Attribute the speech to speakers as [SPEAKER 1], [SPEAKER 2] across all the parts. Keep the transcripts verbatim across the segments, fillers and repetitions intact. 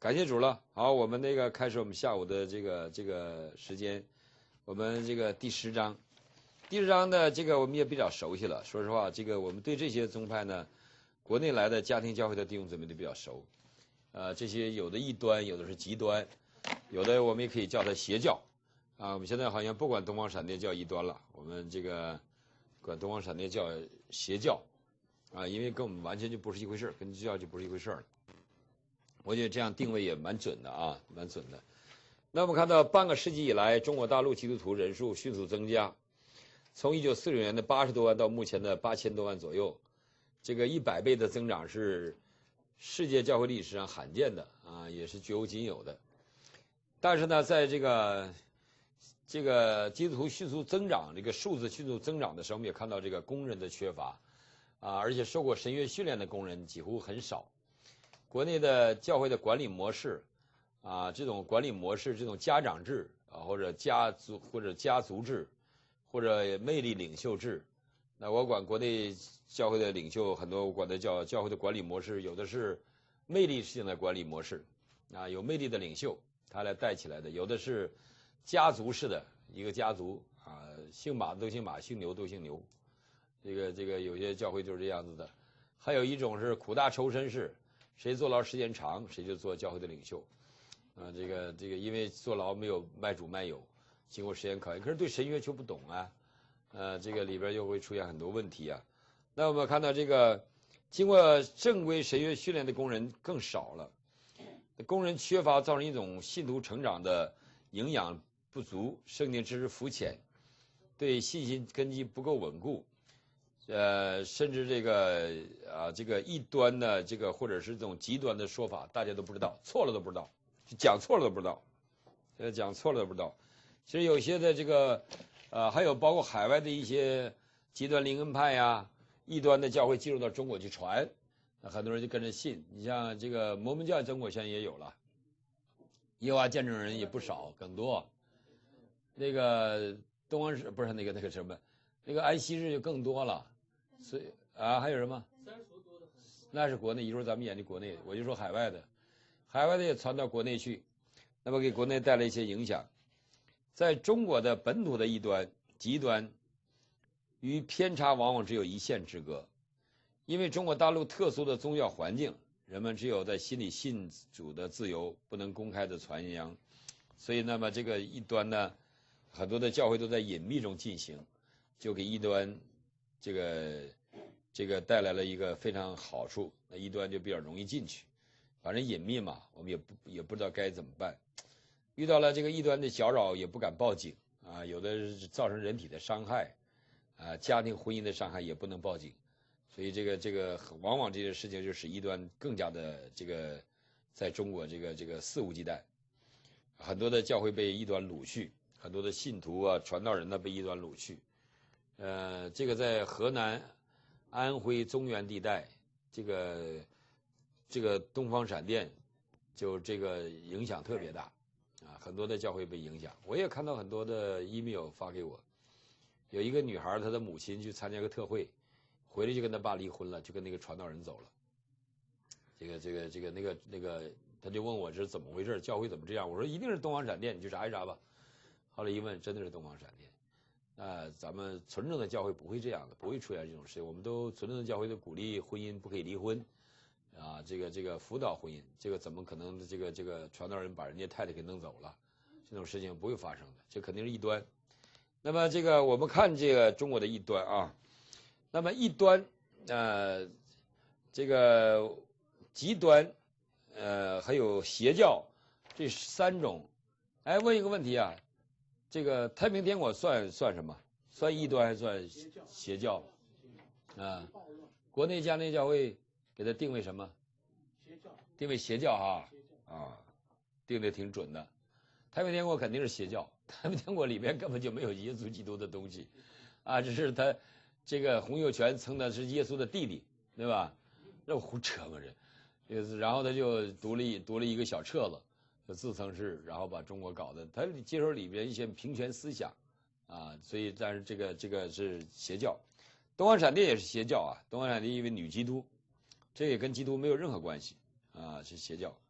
[SPEAKER 1] 感谢主了。好，我们那个开始我们下午的这个这个时间，我们这个第十章，第十章呢，这个我们也比较熟悉了。说实话，这个我们对这些宗派呢，国内来的家庭教会的弟兄姊妹都比较熟。呃，这些有的异端，有的是极端，有的我们也可以叫它邪教。啊，我们现在好像不管东方闪电叫异端了，我们这个管东方闪电叫邪教。啊，因为跟我们完全就不是一回事，跟基督教就不是一回事了。我觉得这样定位也蛮准的啊，蛮准的。那我们看到半个世纪以来，中国大陆基督徒人数迅速增加，从一九四六年的八十多万到目前的八千多万左右，这个一百倍的增长是世界教会历史上罕见的啊，也是绝无仅有的。但是呢，在这个这个基督徒迅速增长，这个数字迅速增长的时候，我们也看到这个工人的缺乏。啊，而且受过神学训练的工人几乎很少。国内的教会的管理模式，啊，这种管理模式，这种家长制啊，或者家族或者家族制，或者魅力领袖制。那我管国内教会的领袖很多，我管它叫教会的管理模式，有的是魅力性的管理模式，啊，有魅力的领袖他来带起来的；有的是家族式的一个家族啊，姓马的都姓马，姓牛都姓牛。这个这个有些教会就是这样子的，还有一种是苦大仇深式，谁坐牢时间长，谁就做教会的领袖，啊，这个这个因为坐牢没有卖主卖友，经过实验考验，可是对神学却不懂啊，呃，这个里边又会出现很多问题啊。那我们看到这个经过正规神学训练的工人更少了，工人缺乏造成一种信徒成长的营养不足，圣经知识肤浅，对信心根基不够稳固。呃，甚至这个啊，这个异端的这个或者是这种极端的说法，大家都不知道，错了都不知道，讲错了都不知道，呃，讲错了都不知道。其实有些的这个，呃，还有包括海外的一些极端灵恩派呀、异端的教会进入到中国去传，很多人就跟着信。你像这个摩门教，中国现在也有了，耶和华见证人也不少，更多。那个东方是不是那个那个什么，那个安息日就更多了。所以啊，还有什么？那是国内，一会儿咱们眼睛国内，我就说海外的，海外的也传到国内去，那么给国内带来一些影响。在中国的本土的异端、极端与偏差往往只有一线之隔，因为中国大陆特殊的宗教环境，人们只有在心里信主的自由，不能公开的传扬，所以那么这个异端呢，很多的教会都在隐秘中进行，就给异端。这个这个带来了一个非常好处，那异端就比较容易进去，反正隐秘嘛，我们也不也不知道该怎么办。遇到了这个异端的搅扰，也不敢报警啊，有的是造成人体的伤害，啊，家庭婚姻的伤害也不能报警，所以这个这个往往这些事情就使异端更加的这个在中国这个这个肆无忌惮，很多的教会被异端掳去，很多的信徒啊、传道人呢被异端掳去。呃，这个在河南、安徽、中原地带，这个这个东方闪电，就这个影响特别大，啊，很多的教会被影响。我也看到很多的 email 发给我，有一个女孩，她的母亲去参加个特会，回来就跟她爸离婚了，就跟那个传道人走了。这个这个这个那个那个，他就问我这是怎么回事，教会怎么这样？我说一定是东方闪电，你去查一查吧。后来一问，真的是东方闪电。啊，咱们纯正的教会不会这样的，不会出现这种事。我们都纯正的教会都鼓励婚姻不可以离婚，啊，这个这个辅导婚姻，这个怎么可能这个这个传道人把人家太太给弄走了？这种事情不会发生的，这肯定是异端。那么这个我们看这个中国的异端啊，那么异端，呃，这个极端，呃，还有邪教，这三种。哎，问一个问题啊。这个太平天国算算什么？算异端还算邪教？啊，国内家内教会给它定位什么？定位邪教哈啊，定的挺准的。太平天国肯定是邪教，太平天国里面根本就没有耶稣基督的东西，啊，只是他这个洪秀全称的是耶稣的弟弟，对吧？那胡扯嘛这，然后他就读了一读了一个小册子。就自称是，然后把中国搞的，他接受里边一些平权思想，啊，所以但是这个这个是邪教，东方闪电也是邪教啊，东方闪电因为女基督，这也跟基督没有任何关系啊，是邪教。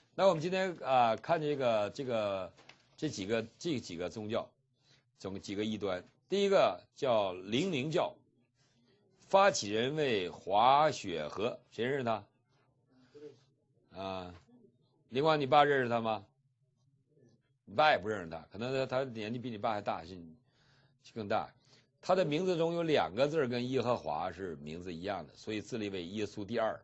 [SPEAKER 1] 那我们今天啊、呃、看这个这个这几个这几个宗教，总几个异端。第一个叫灵宁教，发起人为华雪和，谁认识他？啊，林光，你爸认识他吗？你爸也不认识他，可能他他年纪比你爸还大，是更大。他的名字中有两个字跟耶和华是名字一样的，所以自立为耶稣第二，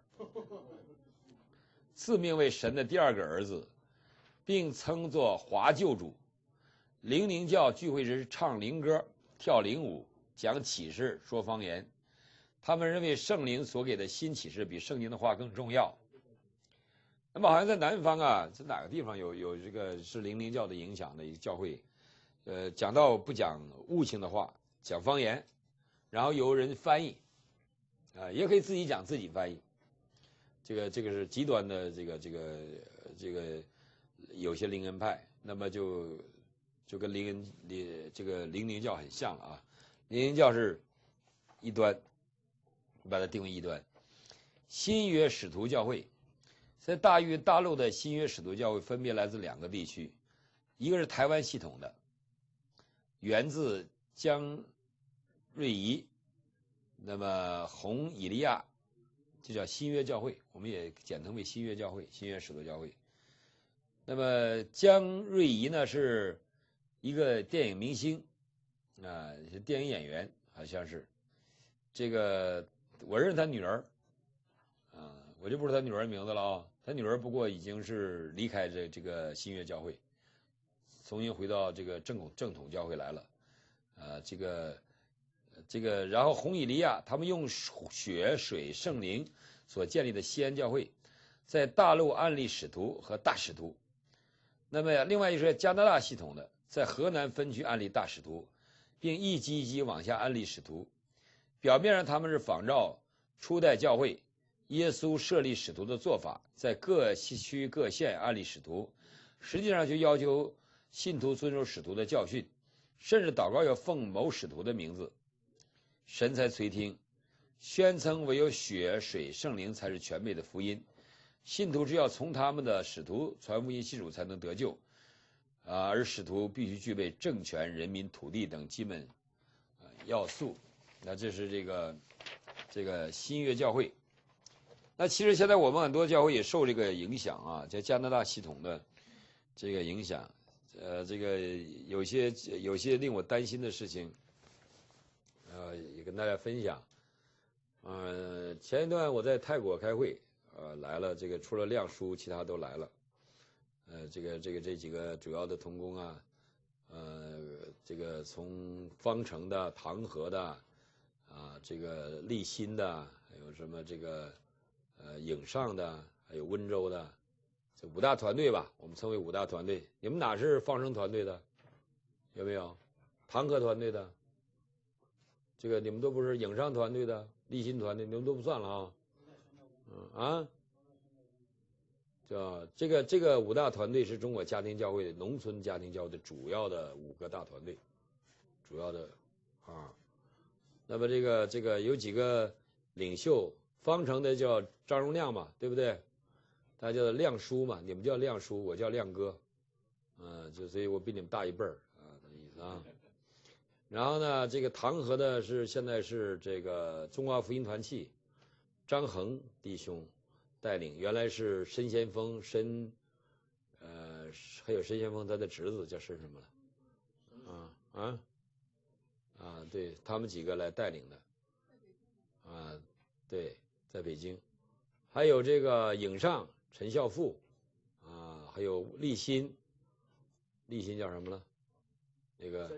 [SPEAKER 1] 自命为神的第二个儿子，并称作华救主。灵宁教聚会时唱灵歌、跳灵舞、讲启示、说方言。他们认为圣灵所给的新启示比圣经的话更重要。那么好像在南方啊，在哪个地方有有这个是灵宁教的影响的一个教会，呃，讲到不讲悟性的话，讲方言，然后由人翻译，啊、呃，也可以自己讲自己翻译。这个这个是极端的这个这个这个有些灵恩派，那么就就跟灵恩灵这个灵宁教很像了啊。灵宁教是异端，把它定为异端。新约使徒教会。在大约大陆的新约使徒教会分别来自两个地区，一个是台湾系统的，源自江瑞仪，那么洪以利亚，这叫新约教会，我们也简称为新约教会、新约使徒教会。那么江瑞仪呢是一个电影明星，啊，是电影演员，好像是，这个我认识他女儿，啊，我就不知道他女儿名字了啊。他女儿不过已经是离开这这个新约教会，重新回到这个正统正统教会来了，啊，这个这个，然后洪以利亚他们用血水圣灵所建立的西安教会，在大陆安立使徒和大使徒。那么另外一个是加拿大系统的，在河南分区安立大使徒，并一级一级往下安立使徒。表面上他们是仿照初代教会耶稣设立使徒的做法，在各西区各县安立使徒，实际上就要求信徒遵守使徒的教训，甚至祷告要奉某使徒的名字，神才垂听，宣称唯有血水圣灵才是全备的福音，信徒只要从他们的使徒传福音信主才能得救，啊，而使徒必须具备政权、人民、土地等基本要素。那这是这个这个新约教会。那其实现在我们很多教会也受这个影响啊，在加拿大系统的这个影响，呃，这个有些有些令我担心的事情，呃，也跟大家分享。呃，前一段我在泰国开会，呃，来了这个除了亮叔，其他都来了。呃，这个这个这几个主要的同工啊，呃，这个从方城的、唐河的，啊，这个立新的，还有什么这个。呃，影上的，还有温州的，这五大团队吧，我们称为五大团队。你们哪是方程团队的？有没有？唐河团队的？这个你们都不是影上团队的，立新团队，你们都不算了啊。嗯啊，叫这个这个五大团队是中国家庭教会农村家庭教会的主要的五个大团队，主要的啊。那么这个这个有几个领袖。方程的叫张荣亮嘛，对不对？他叫亮叔嘛，你们叫亮叔，我叫亮哥，嗯、呃，就所以我比你们大一辈儿啊，这意思啊。然后呢，这个唐河的是现在是这个中华福音团契，张恒弟兄带领，原来是申先锋申，呃，还有申先锋他的侄子叫申什么了？啊啊啊，对他们几个来带领的，啊，对。在北京，还有这个影上陈孝富，啊，还有立新，立新叫什么了？那个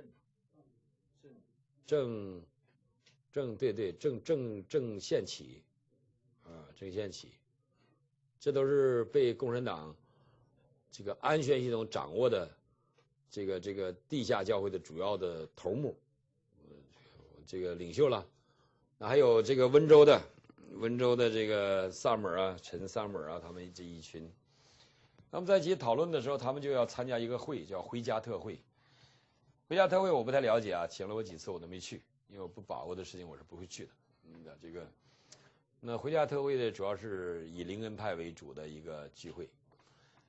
[SPEAKER 1] 郑郑对对郑郑郑宪启，啊，郑宪启，这都是被共产党这个安全系统掌握的这个这个地下教会的主要的头目，这个领袖了。那还有这个温州的。温州的这个萨姆尔啊，陈萨姆尔啊，他们这一群，那么在一起讨论的时候，他们就要参加一个会，叫回家特会。回家特会我不太了解啊，请了我几次我都没去，因为我不把握的事情我是不会去的。嗯，这个，那回家特会的主要是以灵恩派为主的一个聚会。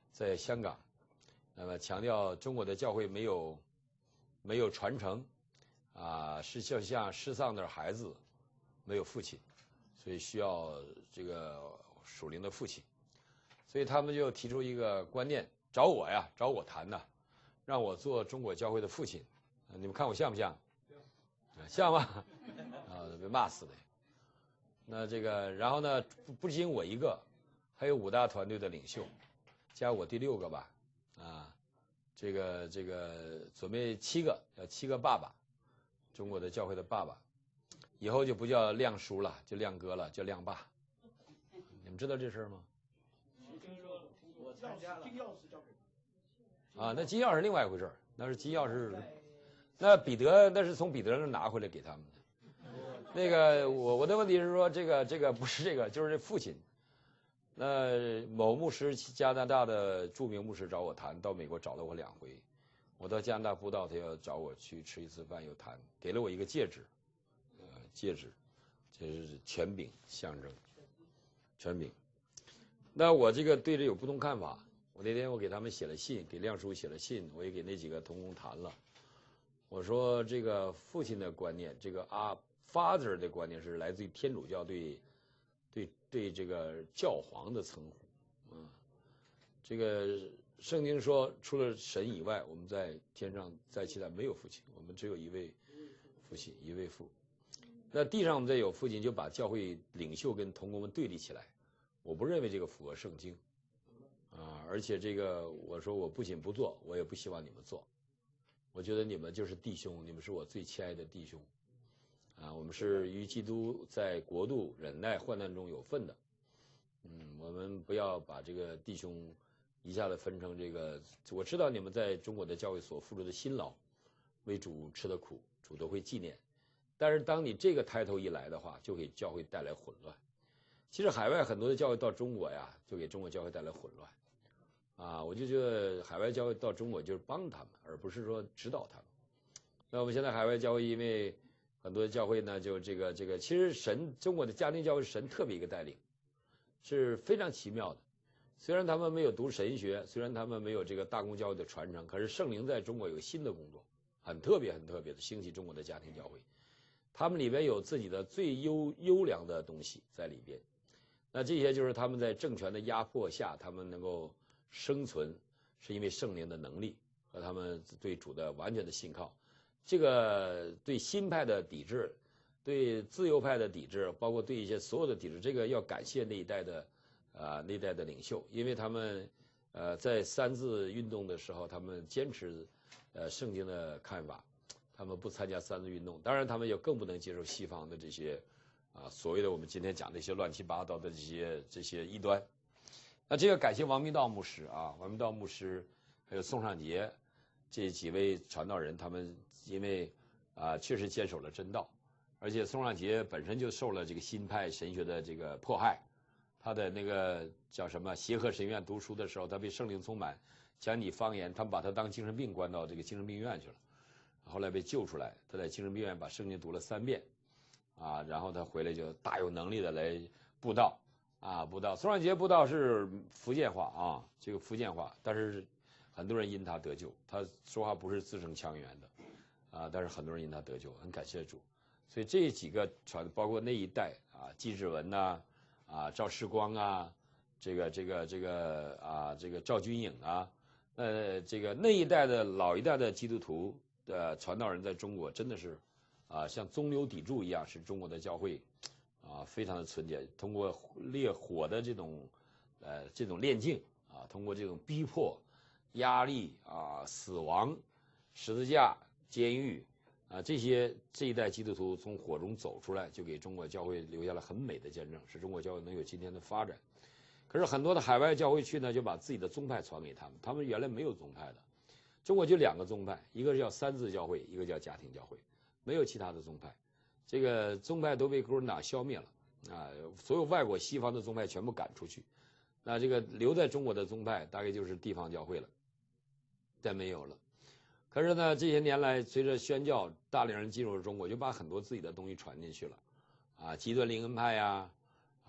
[SPEAKER 1] 在香港，那么强调中国的教会没有没有传承，啊，是就像失丧的孩子没有父亲，所以需要这个属灵的父亲，所以他们就提出一个观念，找我呀，找我谈的，让我做中国教会的父亲，你们看我像不像？像吗？啊，被骂死的。那这个，然后呢，不不仅我一个，还有五大团队的领袖，加我第六个吧，啊，这个这个准备七个，叫七个爸爸，中国的教会的爸爸，以后就不叫亮叔了，就亮哥了，叫亮爸。你们知道这事儿吗？
[SPEAKER 2] 听说了，我参加了。金钥匙交给
[SPEAKER 1] 他。啊，那金钥匙另外一回事儿，那是金钥匙，那彼得那是从彼得那拿回来给他们的。那个我我的问题是说，这个这个不是这个，就是这父亲。那某牧师，加拿大的著名牧师找我谈，到美国找了我两回，我到加拿大布道，他要找我去吃一次饭，又谈，给了我一个戒指，呃，戒指，这是权柄象征，权柄。那我这个对这有不同看法。我那天我给他们写了信，给亮叔写了信，我也给那几个同工谈了。我说这个父亲的观念，这个啊 father 的观念是来自于天主教对对对这个教皇的称呼，啊，这个圣经说除了神以外，我们在天上在其他没有父亲，我们只有一位父亲，一位父。那地上我们再有父亲，就把教会领袖跟同工们对立起来，我不认为这个符合圣经，啊，而且这个我说我不仅不做，我也不希望你们做。我觉得你们就是弟兄，你们是我最亲爱的弟兄，啊，我们是与基督在国度忍耐患难中有份的，嗯，我们不要把这个弟兄一下子分成这个。我知道你们在中国的教会所付出的辛劳，为主吃的苦，主都会纪念。但是当你这个抬头一来的话，就给教会带来混乱。其实海外很多的教会到中国呀，就给中国教会带来混乱。啊，我就觉得海外教会到中国就是帮他们，而不是说指导他们。那我们现在海外教会，因为很多教会呢，就这个这个，其实神中国的家庭教会是神特别一个带领，是非常奇妙的。虽然他们没有读神学，虽然他们没有这个大公教会的传承，可是圣灵在中国有新的工作，很特别很特别的兴起中国的家庭教会。他们里边有自己的最优优良的东西在里边。那这些就是他们在政权的压迫下，他们能够生存，是因为圣灵的能力和他们对主的完全的信靠。这个对新派的抵制，对自由派的抵制，包括对一些所有的抵制，这个要感谢那一代的啊、呃、那一代的领袖，因为他们呃在三自运动的时候，他们坚持呃圣经的看法，他们不参加三自运动。当然，他们也更不能接受西方的这些啊、呃、所谓的我们今天讲的一些乱七八糟的这些这些异端。那这个感谢王明道牧师啊，王明道牧师还有宋尚杰这几位传道人，他们因为啊、呃、确实坚守了真道，而且宋尚杰本身就受了这个新派神学的这个迫害，他的那个叫什么协和神院读书的时候，他被圣灵充满，讲你方言，他们把他当精神病关到这个精神病院去了，后来被救出来，他在精神病院把圣经读了三遍，啊，然后他回来就大有能力的来布道。啊，布道，宋尚杰布道是福建话啊，这个福建话，但是很多人因他得救，他说话不是字正腔圆的，啊，但是很多人因他得救，很感谢主。所以这几个传，包括那一代啊，纪志文呐，啊，赵世光啊，这个这个这个啊，这个赵君颖啊，呃，这个那一代的老一代的基督徒的传道人，在中国真的是啊，像中流砥柱一样，是中国的教会。啊，非常的纯洁，通过烈火的这种，呃，这种炼境啊，通过这种逼迫、压力啊、死亡、十字架、监狱啊，这些这一代基督徒从火中走出来，就给中国教会留下了很美的见证，使中国教会能有今天的发展。可是很多的海外教会去呢，就把自己的宗派传给他们，他们原来没有宗派的。中国就两个宗派，一个叫三自教会，一个叫家庭教会，没有其他的宗派。这个宗派都被共产党消灭了啊！所有外国西方的宗派全部赶出去，那这个留在中国的宗派大概就是地方教会了，再没有了。可是呢，这些年来随着宣教大量人进入中国，就把很多自己的东西传进去了，啊，极端灵恩派呀，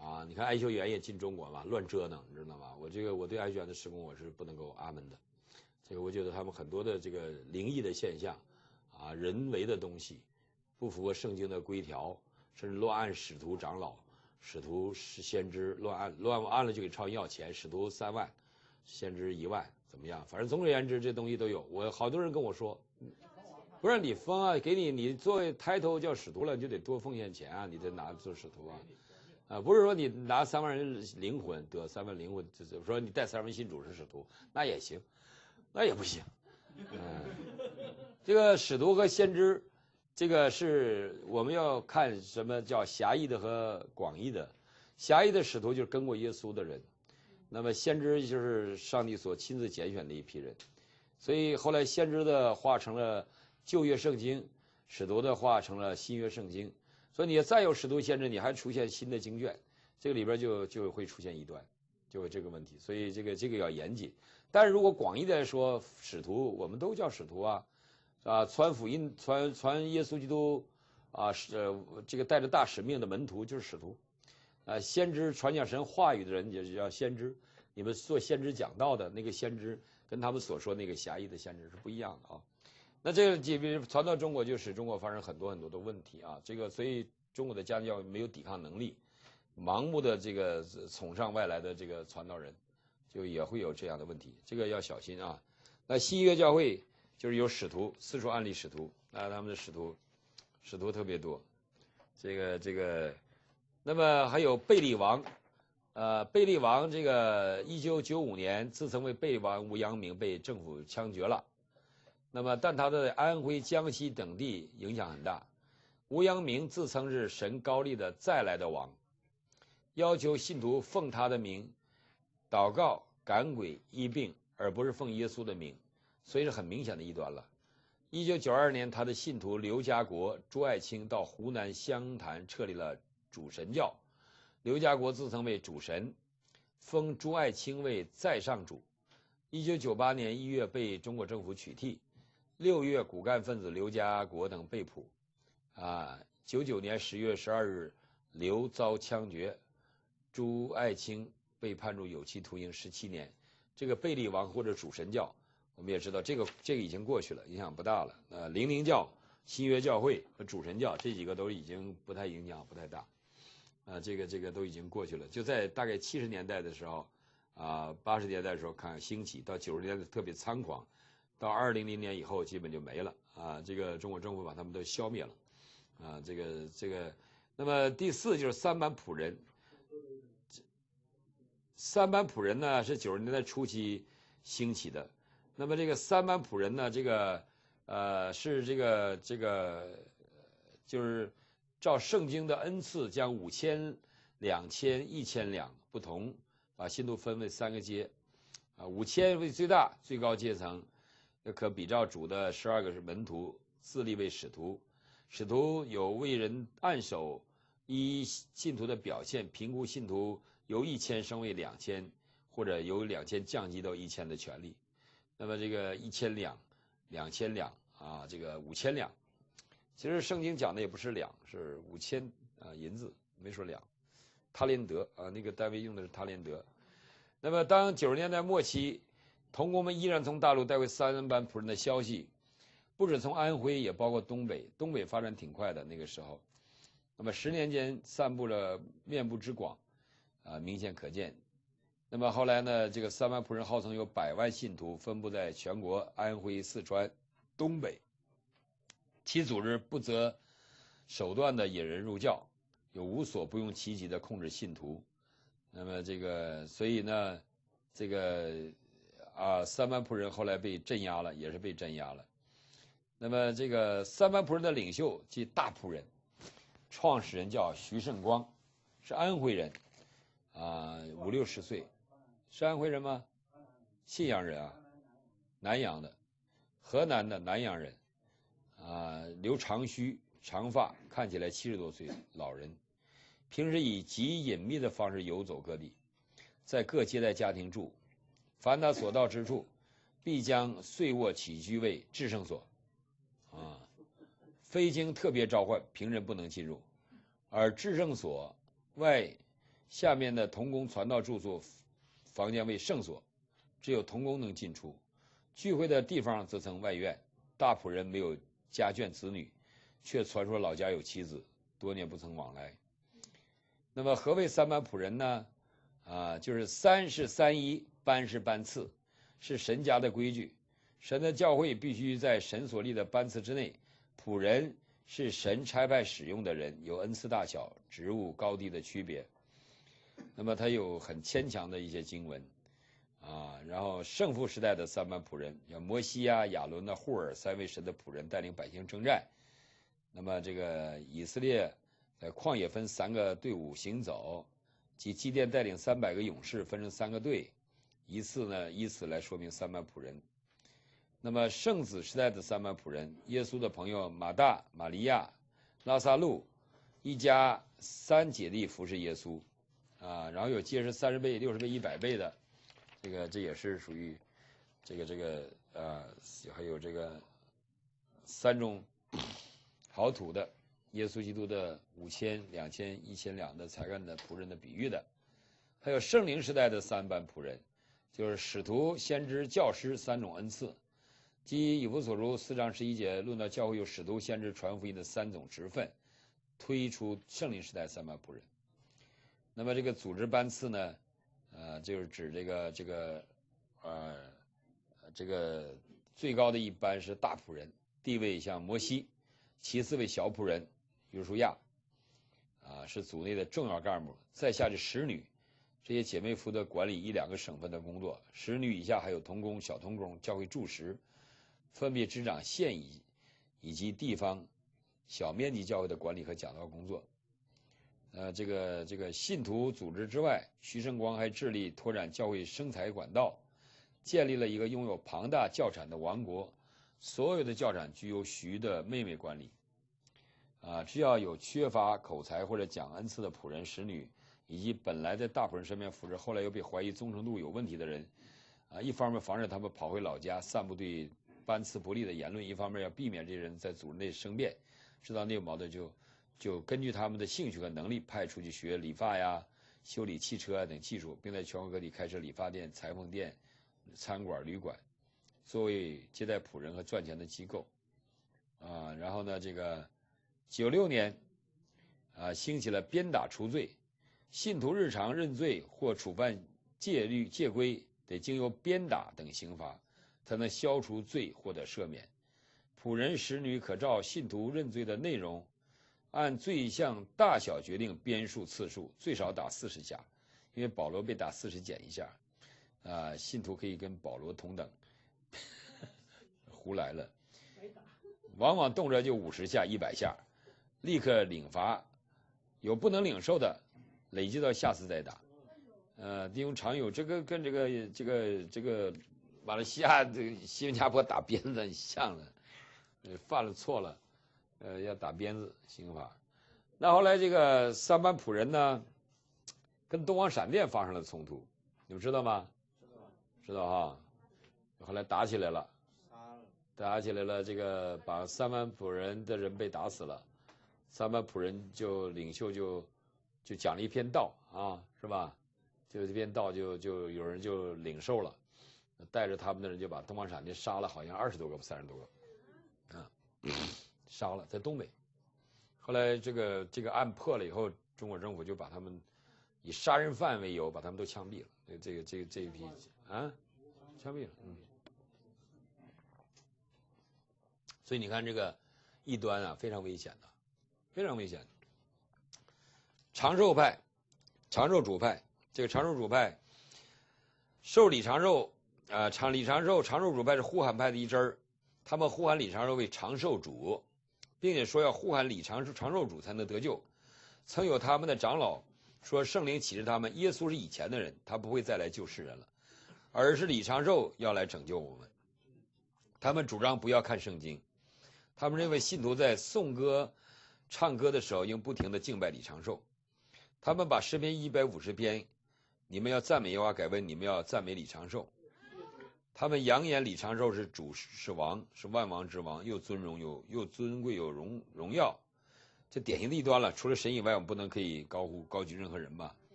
[SPEAKER 1] 啊，你看艾修缘也进中国嘛，乱折腾，你知道吗？我这个我对艾修缘的施工我是不能够阿门的，这个我觉得他们很多的这个灵异的现象，啊，人为的东西，不符合圣经的规条，甚至乱按使徒长老，使徒是先知乱按乱按了就给朝廷要钱，使徒三万，先知一万，怎么样？反正总而言之这东西都有。我好多人跟我说，不让你封啊，给你你作为抬头叫使徒了，你就得多奉献钱啊，你得拿做使徒啊。啊，不是说你拿三万人灵魂得三万灵魂，就是说你带三万信主是使徒，那也行，那也不行。嗯，这个使徒和先知，这个是我们要看什么叫狭义的和广义的。狭义的使徒就是跟过耶稣的人，那么先知就是上帝所亲自拣选的一批人，所以后来先知的化成了旧约圣经，使徒的化成了新约圣经。所以你再有使徒先知，你还出现新的经卷，这个里边就就会出现异端，就有这个问题。所以这个这个要严谨。但是如果广义的来说，使徒我们都叫使徒啊，啊，传福音、传传耶稣基督啊，是、呃、这个带着大使命的门徒就是使徒，啊，先知传讲神话语的人也叫先知。你们做先知讲道的那个先知，跟他们所说那个狭义的先知是不一样的啊。那这个这边传到中国，就使中国发生很多很多的问题啊。这个所以中国的家庭教育没有抵抗能力，盲目的这个崇尚外来的这个传道人，就也会有这样的问题，这个要小心啊。那新约教会就是有使徒，四处案例使徒，那他们的使徒，使徒特别多。这个这个，那么还有贝利王，呃，贝利王这个一九九五年自称为贝利王吴阳明被政府枪决了。那么，但他的安徽、江西等地影响很大。吴阳明自称是神高丽的再来的王，要求信徒奉他的名祷告、赶鬼、医病，而不是奉耶稣的名，所以是很明显的异端了。一九九二年，他的信徒刘家国、朱爱卿到湖南湘潭设立了主神教，刘家国自称为主神，封朱爱卿为在上主。一九九八年一月被中国政府取缔。六月，骨干分子刘家国等被捕，啊，九九年十月十二日，刘遭枪决，朱爱卿被判处有期徒刑十七年。这个贝利王或者主神教，我们也知道这个这个已经过去了，影响不大了。呃，灵灵教、新约教会和主神教这几个都已经不太影响不太大，啊，这个这个都已经过去了。就在大概七十年代的时候，啊，八十年代的时候看兴起，到九十年代特别猖狂。到二零零年以后基本就没了啊！这个中国政府把他们都消灭了，啊，这个这个，那么第四就是三班仆人。三班仆人呢是九十年代初期兴起的，那么这个三班仆人呢，这个呃是这个这个就是照圣经的恩赐，将五千、两千、一千两不同，把信徒分为三个阶，啊，五千为最大最高阶层。可比照主的十二个门徒，自立为使徒。使徒有为人按手，依信徒的表现评估信徒由一千升为两千，或者由两千降级到一千的权利。那么这个一千两、两千两啊，这个五千两，其实圣经讲的也不是两，是五千啊银子，没说两。他连德啊，那个单位用的是他连德。那么当九十年代末期。同工们依然从大陆带回三班仆人的消息，不止从安徽，也包括东北。东北发展挺快的那个时候，那么十年间散布了面部之广，啊，明显可见。那么后来呢，这个三班仆人号称有百万信徒，分布在全国安徽、四川、东北。其组织不择手段的引人入教，有无所不用其极的控制信徒。那么这个，所以呢，这个。啊，三班仆人后来被镇压了，也是被镇压了。那么这个三班仆人的领袖即大仆人，创始人叫徐胜光，是安徽人，啊，五六十岁，是安徽人吗？信阳人啊，南阳的，河南的南阳人，啊，留长须，长发，看起来七十多岁老人，平时以极隐秘的方式游走各地，在各接待家庭住。凡他所到之处，必将睡卧起居为至圣所，啊，非经特别召唤，平人不能进入。而至圣所外下面的同工传道住所房间为圣所，只有同工能进出。聚会的地方则成外院。大仆人没有家眷子女，却传说老家有妻子，多年不曾往来。那么何谓三班仆人呢？啊，就是三是三一，班是班次，是神家的规矩。神的教会必须在神所立的班次之内。仆人是神差派使用的人，有恩赐大小、职务高低的区别。那么他有很牵强的一些经文啊，然后圣父时代的三班仆人，像摩西啊、亚伦啊、户尔三位神的仆人带领百姓征战。那么这个以色列在旷野分三个队伍行走，即基甸带领三百个勇士分成三个队，以此呢以此来说明三班仆人。那么圣子时代的三班仆人，耶稣的朋友马大、玛利亚、拉撒路一家三姐弟服侍耶稣啊，然后有接受三十倍、六十倍、一百倍的，这个这也是属于这个这个呃，还有这个三种好土的耶稣基督的五千、两千、一千两的才干的仆人的比喻的，还有圣灵时代的三班仆人，就是使徒、先知、教师三种恩赐。即以弗所书四章十一节论到教会有使徒、先知、传福音的三种职分，推出圣灵时代三班仆人。那么这个组织班次呢，呃，就是指这个这个呃这个最高的一班是大仆人，地位像摩西，其次为小仆人约书亚，啊，是组内的重要干部。再下是使女，这些姐妹负责管理一两个省份的工作。使女以下还有同工、小同工、教会柱石，分别执掌县以以及地方小面积教会的管理和讲道工作。呃，这个这个信徒组织之外，徐胜光还致力拓展教会生财管道，建立了一个拥有庞大教产的王国，所有的教产均由徐的妹妹管理。啊，只要有缺乏口才或者讲恩赐的仆人、使女，以及本来在大仆人身边服侍，后来又被怀疑忠诚度有问题的人，啊，一方面防止他们跑回老家散布对班次不利的言论，一方面要避免这些人在组织内生变，知道内部矛盾就就根据他们的兴趣和能力派出去学理发呀、修理汽车啊等技术，并在全国各地开设理发店、裁缝店、餐馆、旅馆，作为接待仆人和赚钱的机构。啊，然后呢，这个九六年啊，兴起了鞭打除罪，信徒日常认罪或触犯戒律戒规，得经由鞭打等刑罚，才能消除罪，获得赦免。仆人使女可照信徒认罪的内容，按罪项大小决定鞭数次数，最少打四十下，因为保罗被打四十减一下，啊，信徒可以跟保罗同等。胡来了，往往动辄就五十下、一百下，立刻领罚。有不能领受的，累积到下次再打。呃，弟兄常有这个跟这个这个这个马来西亚这个新加坡打鞭子很像的，呃，犯了错了，呃，要打鞭子刑罚。那后来这个三班仆人呢，跟东方闪电发生了冲突，你们知道吗？知道，知道哈。后来打起来了，打起来了，这个把三班仆人的人被打死了。三班仆人就领袖就就讲了一篇道啊，是吧？就这篇道就就有人就领受了，带着他们的人就把东方闪电杀了，好像二十多个、三十多个，啊，杀了在东北。后来这个这个案破了以后，中国政府就把他们以杀人犯为由，把他们都枪毙了。这个这个这一批啊，枪毙了，嗯。所以你看这个异端啊，非常危险的。非常危险。长寿派，长寿主派，这个长寿主派，受李长寿啊，长李长寿长寿主派是呼喊派的一支儿，他们呼喊李长寿为长寿主，并且说要呼喊李长寿长寿主才能得救。曾有他们的长老说，圣灵启示他们，耶稣是以前的人，他不会再来救世人了，而是李长寿要来拯救我们。他们主张不要看圣经，他们认为信徒在颂歌唱歌的时候应不停地敬拜李长寿。他们把诗篇一百五十篇，你们要赞美耶和华，改为你们要赞美李长寿。他们扬言李长寿是主是王，是万王之王，又尊荣有又尊贵有荣荣耀。这典型的异端了，除了神以外，我们不能可以高呼高举任何人吧？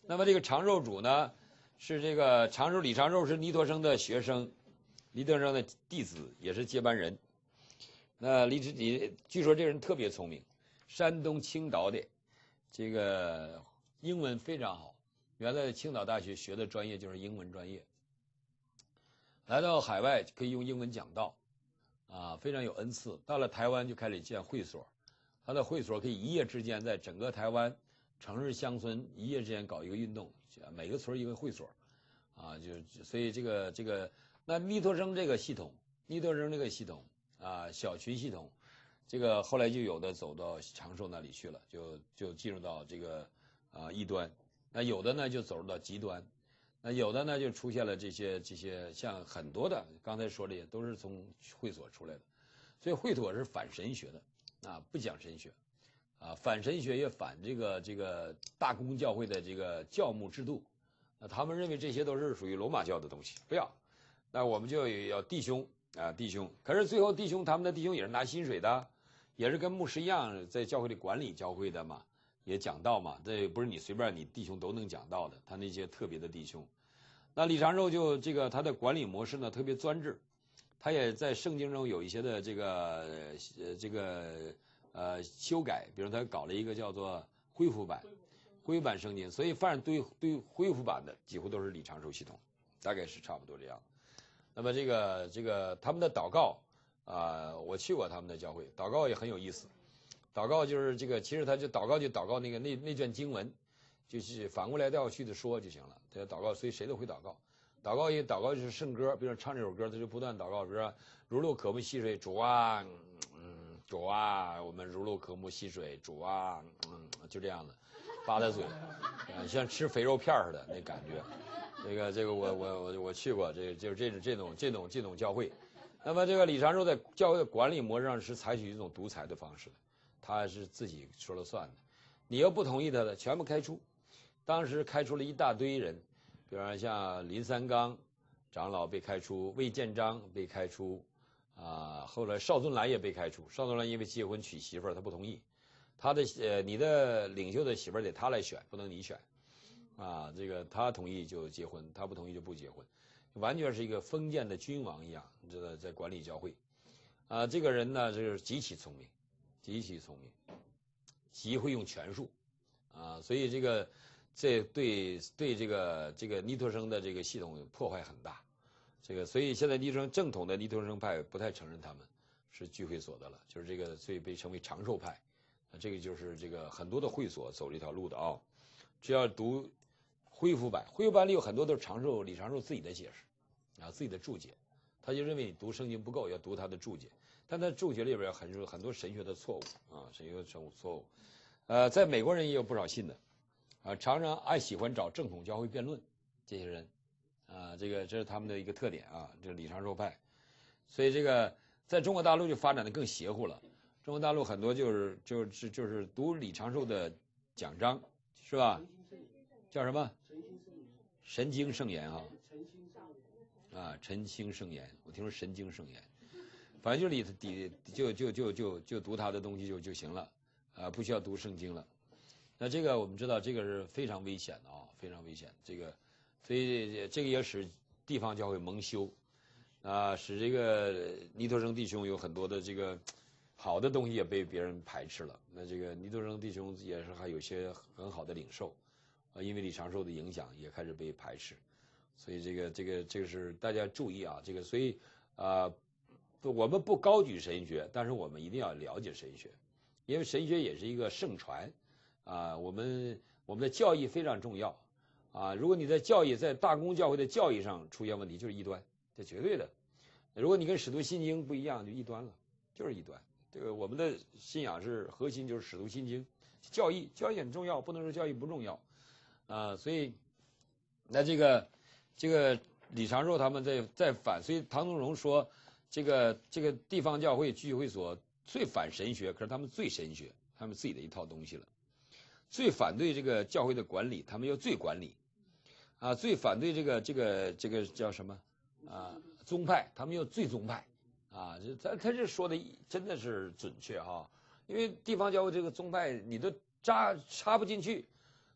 [SPEAKER 1] 那么这个长寿主呢，是这个长寿李长寿是尼陀生的学生，尼陀生的弟子，也是接班人。那李李据说这人特别聪明，山东青岛的，这个英文非常好，原来青岛大学学的专业就是英文专业。来到海外可以用英文讲道，啊，非常有恩赐。到了台湾就开始建会所，他的会所可以一夜之间在整个台湾城市乡村一夜之间搞一个运动，每个村一个会所，啊，就所以这个这个那尼陀生这个系统，尼陀生这个系统啊，小群系统，这个后来就有的走到长寿那里去了，就就进入到这个啊异端，那有的呢就走入到极端。那有的呢，就出现了这些这些，像很多的刚才说的也都是从会所出来的，所以会所是反神学的，啊，不讲神学，啊，反神学也反这个这个大公教会的这个教牧制度，那他们认为这些都是属于罗马教的东西，不要，那我们就要弟兄啊弟兄，可是最后弟兄他们的弟兄也是拿薪水的，也是跟牧师一样在教会里管理教会的嘛。也讲道嘛，这不是你随便你弟兄都能讲道的，他那些特别的弟兄。那李长寿就这个他的管理模式呢特别专制，他也在圣经中有一些的这个呃这个呃修改，比如他搞了一个叫做恢复版，恢复版圣经，所以凡是对对恢复版的几乎都是李长寿系统，大概是差不多这样。那么这个这个他们的祷告啊、呃，我去过他们的教会，祷告也很有意思。祷告就是这个，其实他就祷告就祷告那个那那卷经文，就是反过来调去的说就行了。他祷告，所以谁都会祷告。祷告也祷告就是圣歌，比如说唱这首歌，他就不断祷告，比如说如鹿渴慕溪水，主啊，嗯，主啊，我们如鹿渴慕溪水，主啊，嗯，就这样的，扒他嘴，啊，像吃肥肉片似的那感觉。这个这个我我我我去过，这就是这种这种这种这种教会。那么这个李长寿在教会的管理模式上是采取一种独裁的方式的。他是自己说了算的，你要不同意他的，全部开除。当时开除了一大堆人，比方像林三刚长老被开除，魏建章被开除，啊，后来邵尊兰也被开除。邵尊兰因为结婚娶媳妇儿，他不同意，他的呃你的领袖的媳妇儿得他来选，不能你选，啊，这个他同意就结婚，他不同意就不结婚，完全是一个封建的君王一样，你知道在管理教会，啊，这个人呢就是极其聪明。极其聪明，极会用权术，啊，所以这个这对对这个这个尼陀生的这个系统破坏很大，这个所以现在尼陀生正统的尼陀生派不太承认他们是聚会所的了，就是这个所以被称为长寿派，啊，这个就是这个很多的会所走这条路的啊，只要读恢复版，恢复版里有很多都是长寿李长寿自己的解释，啊，自己的注解，他就认为你读圣经不够，要读他的注解。但他注解里边很多很多神学的错误啊，神学的错误，呃，在美国人也有不少信的，啊，常常爱喜欢找正统教会辩论，这些人，啊，这个这是他们的一个特点啊，这是李长寿派，所以这个在中国大陆就发展的更邪乎了，中国大陆很多就是就是就是读李长寿的讲章，是吧？叫什么？神经圣言啊，啊，陈清圣言，我听说神经圣言。反正就里底就就就就就读他的东西就就行了，啊，不需要读圣经了。那这个我们知道，这个是非常危险的啊，非常危险。这个，所以这个也使地方教会蒙羞，啊，使这个尼陀生弟兄有很多的这个好的东西也被别人排斥了。那这个尼陀生弟兄也是还有些很好的领受，啊，因为李长寿的影响也开始被排斥。所以这个这个这个是大家注意啊，这个所以啊。我们不高举神学，但是我们一定要了解神学，因为神学也是一个圣传，啊，我们我们的教义非常重要，啊，如果你在教义在大公教会的教义上出现问题，就是异端，这绝对的。如果你跟使徒信经不一样，就异端了，就是异端。这个我们的信仰是核心，就是使徒信经，教义教义很重要，不能说教义不重要，啊，所以那这个这个李长寿他们在在反，所以唐宗荣说。这个这个地方教会聚会所最反神学，可是他们最神学，他们自己的一套东西了。最反对这个教会的管理，他们要最管理，啊，最反对这个这个这个叫什么啊宗派，他们要最宗派，啊，这他他这说的真的是准确哈，因为地方教会这个宗派你都扎插不进去，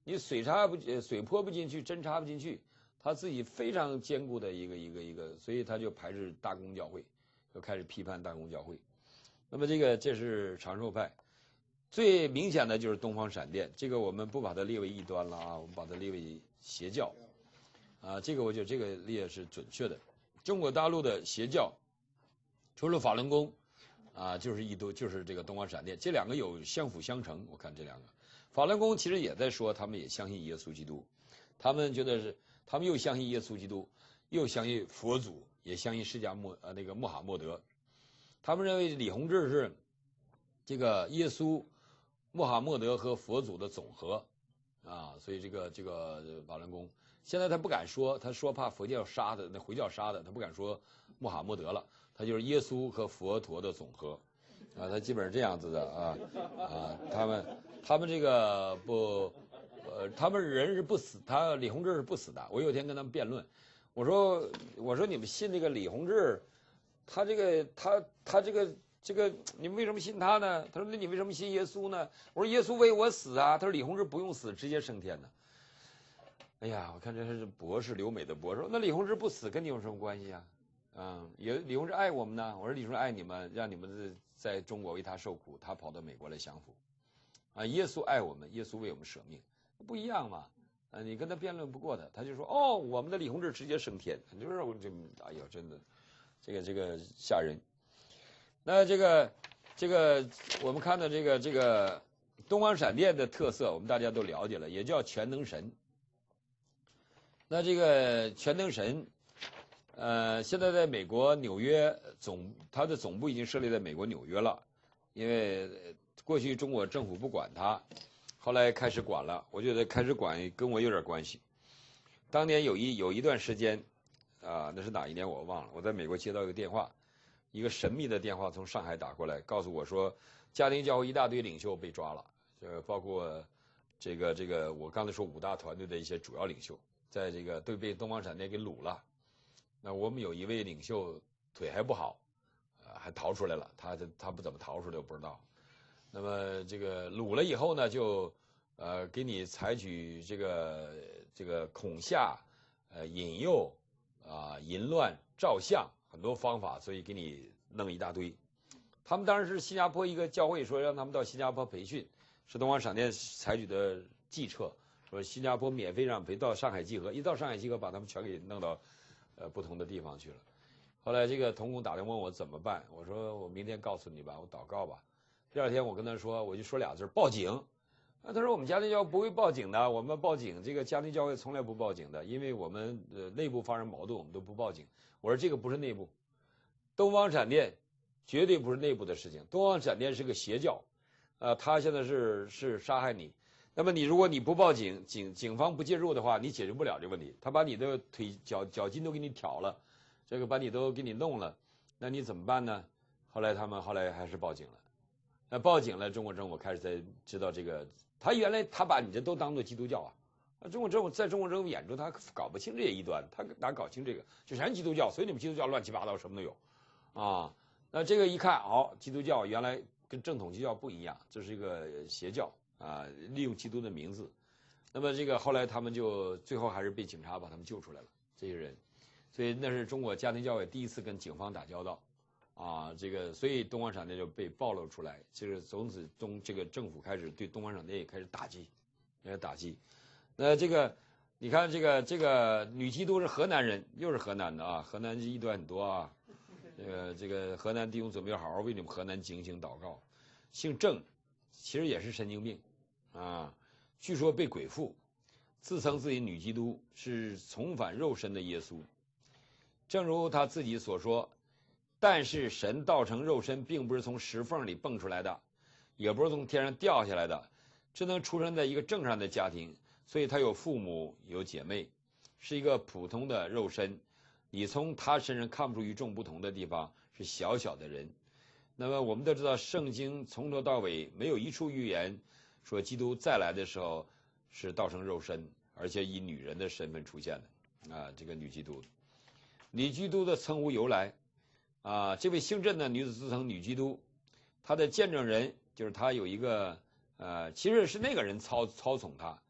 [SPEAKER 1] 你水插不水泼不进去，针插不进去，他自己非常坚固的一个一个一个，所以他就排斥大公教会，就开始批判大公教会。那么这个这是长寿派，最明显的就是东方闪电，这个我们不把它列为异端了啊，我们把它列为邪教，啊，这个我觉得这个列是准确的。中国大陆的邪教，除了法轮功，啊，就是异端，就是这个东方闪电，这两个有相辅相成。我看这两个，法轮功其实也在说，他们也相信耶稣基督，他们觉得是，他们又相信耶稣基督，又相信佛祖，也相信释迦穆呃那个穆罕默德。他们认为李洪志是这个耶稣、穆罕默德和佛祖的总和，啊，所以这个这个法轮功。现在他不敢说，他说怕佛教杀的，那回教杀的，他不敢说穆罕默德了，他就是耶稣和佛陀的总和，啊，他基本上这样子的啊啊，他们他们这个不，呃，他们人是不死，他李洪志是不死的。我有一天跟他们辩论，我说我说你们信这个李洪志，他这个他他这个这个你们为什么信他呢？他说那你为什么信耶稣呢？我说耶稣为我死啊，他说李洪志不用死，直接升天呢。哎呀，我看这是博士留美的博士，那李洪志不死跟你有什么关系啊？嗯，也李洪志爱我们呢。我说李洪志爱你们，让你们在中国为他受苦，他跑到美国来享福。啊，耶稣爱我们，耶稣为我们舍命，不一样嘛。啊，你跟他辩论不过他，他就说哦，我们的李洪志直接升天，就是我这，哎呦，真的，这个这个吓人。那这个这个我们看到这个这个东方闪电的特色，我们大家都了解了，也叫全能神。那这个全能神，呃，现在在美国纽约总，它的总部已经设立在美国纽约了，因为过去中国政府不管它，后来开始管了。我觉得开始管跟我有点关系。当年有一有一段时间，啊，那是哪一年我忘了，我在美国接到一个电话，一个神秘的电话从上海打过来，告诉我说，家庭教会一大堆领袖被抓了，呃，包括这个这个我刚才说五大团队的一些主要领袖。在这个都被东方闪电给掳了，那我们有一位领袖腿还不好，呃，还逃出来了，他他不怎么逃出来我不知道。那么这个掳了以后呢，就呃给你采取这个这个恐吓、呃引诱啊、呃、淫乱、照相很多方法，所以给你弄一大堆。他们当时是新加坡一个教会说让他们到新加坡培训，是东方闪电采取的计策。说新加坡免费让培到上海集合，一到上海集合把他们全给弄到，呃不同的地方去了。后来这个童工打电话问我怎么办，我说我明天告诉你吧，我祷告吧。第二天我跟他说，我就说俩字报警。啊，他说我们家庭教会不会报警的，我们报警这个家庭教会从来不报警的，因为我们呃内部发生矛盾我们都不报警。我说这个不是内部，东方闪电绝对不是内部的事情，东方闪电是个邪教，呃他现在是是杀害你。那么你如果你不报警，警警方不介入的话，你解决不了这个问题。他把你的腿脚脚筋都给你挑了，这个把你都给你弄了，那你怎么办呢？后来他们后来还是报警了。那报警了，中国政府开始才知道这个，他原来他把你这都当做基督教啊。那中国政府在中国政府眼中，他搞不清这一端，他哪搞清这个？就全基督教，所以你们基督教乱七八糟什么都有，啊。那这个一看，哦，基督教原来跟正统基督教不一样，这是一个邪教。啊，利用基督的名字，那么这个后来他们就最后还是被警察把他们救出来了，这些人，所以那是中国家庭教会第一次跟警方打交道，啊，这个所以东方闪电就被暴露出来，这个从此中这个政府开始对东方闪电也开始打击，开始打击，那这个你看这个这个女基督是河南人，又是河南的啊，河南异端很多啊，这个这个河南弟兄姊妹好好为你们河南警醒祷告，姓郑，其实也是神经病。啊，据说被鬼附，自称自己女基督，是重返肉身的耶稣。正如他自己所说，但是神道成肉身，并不是从石缝里蹦出来的，也不是从天上掉下来的，只能出生在一个正常的家庭，所以他有父母有姐妹，是一个普通的肉身。你从他身上看不出与众不同的地方，是小小的人。那么我们都知道，圣经从头到尾没有一处预言说基督再来的时候是道成肉身，而且以女人的身份出现的啊，这个女基督。女基督的称呼由来啊，这位姓郑的女子自称女基督，她的见证人就是她有一个呃，其实是那个人操操纵她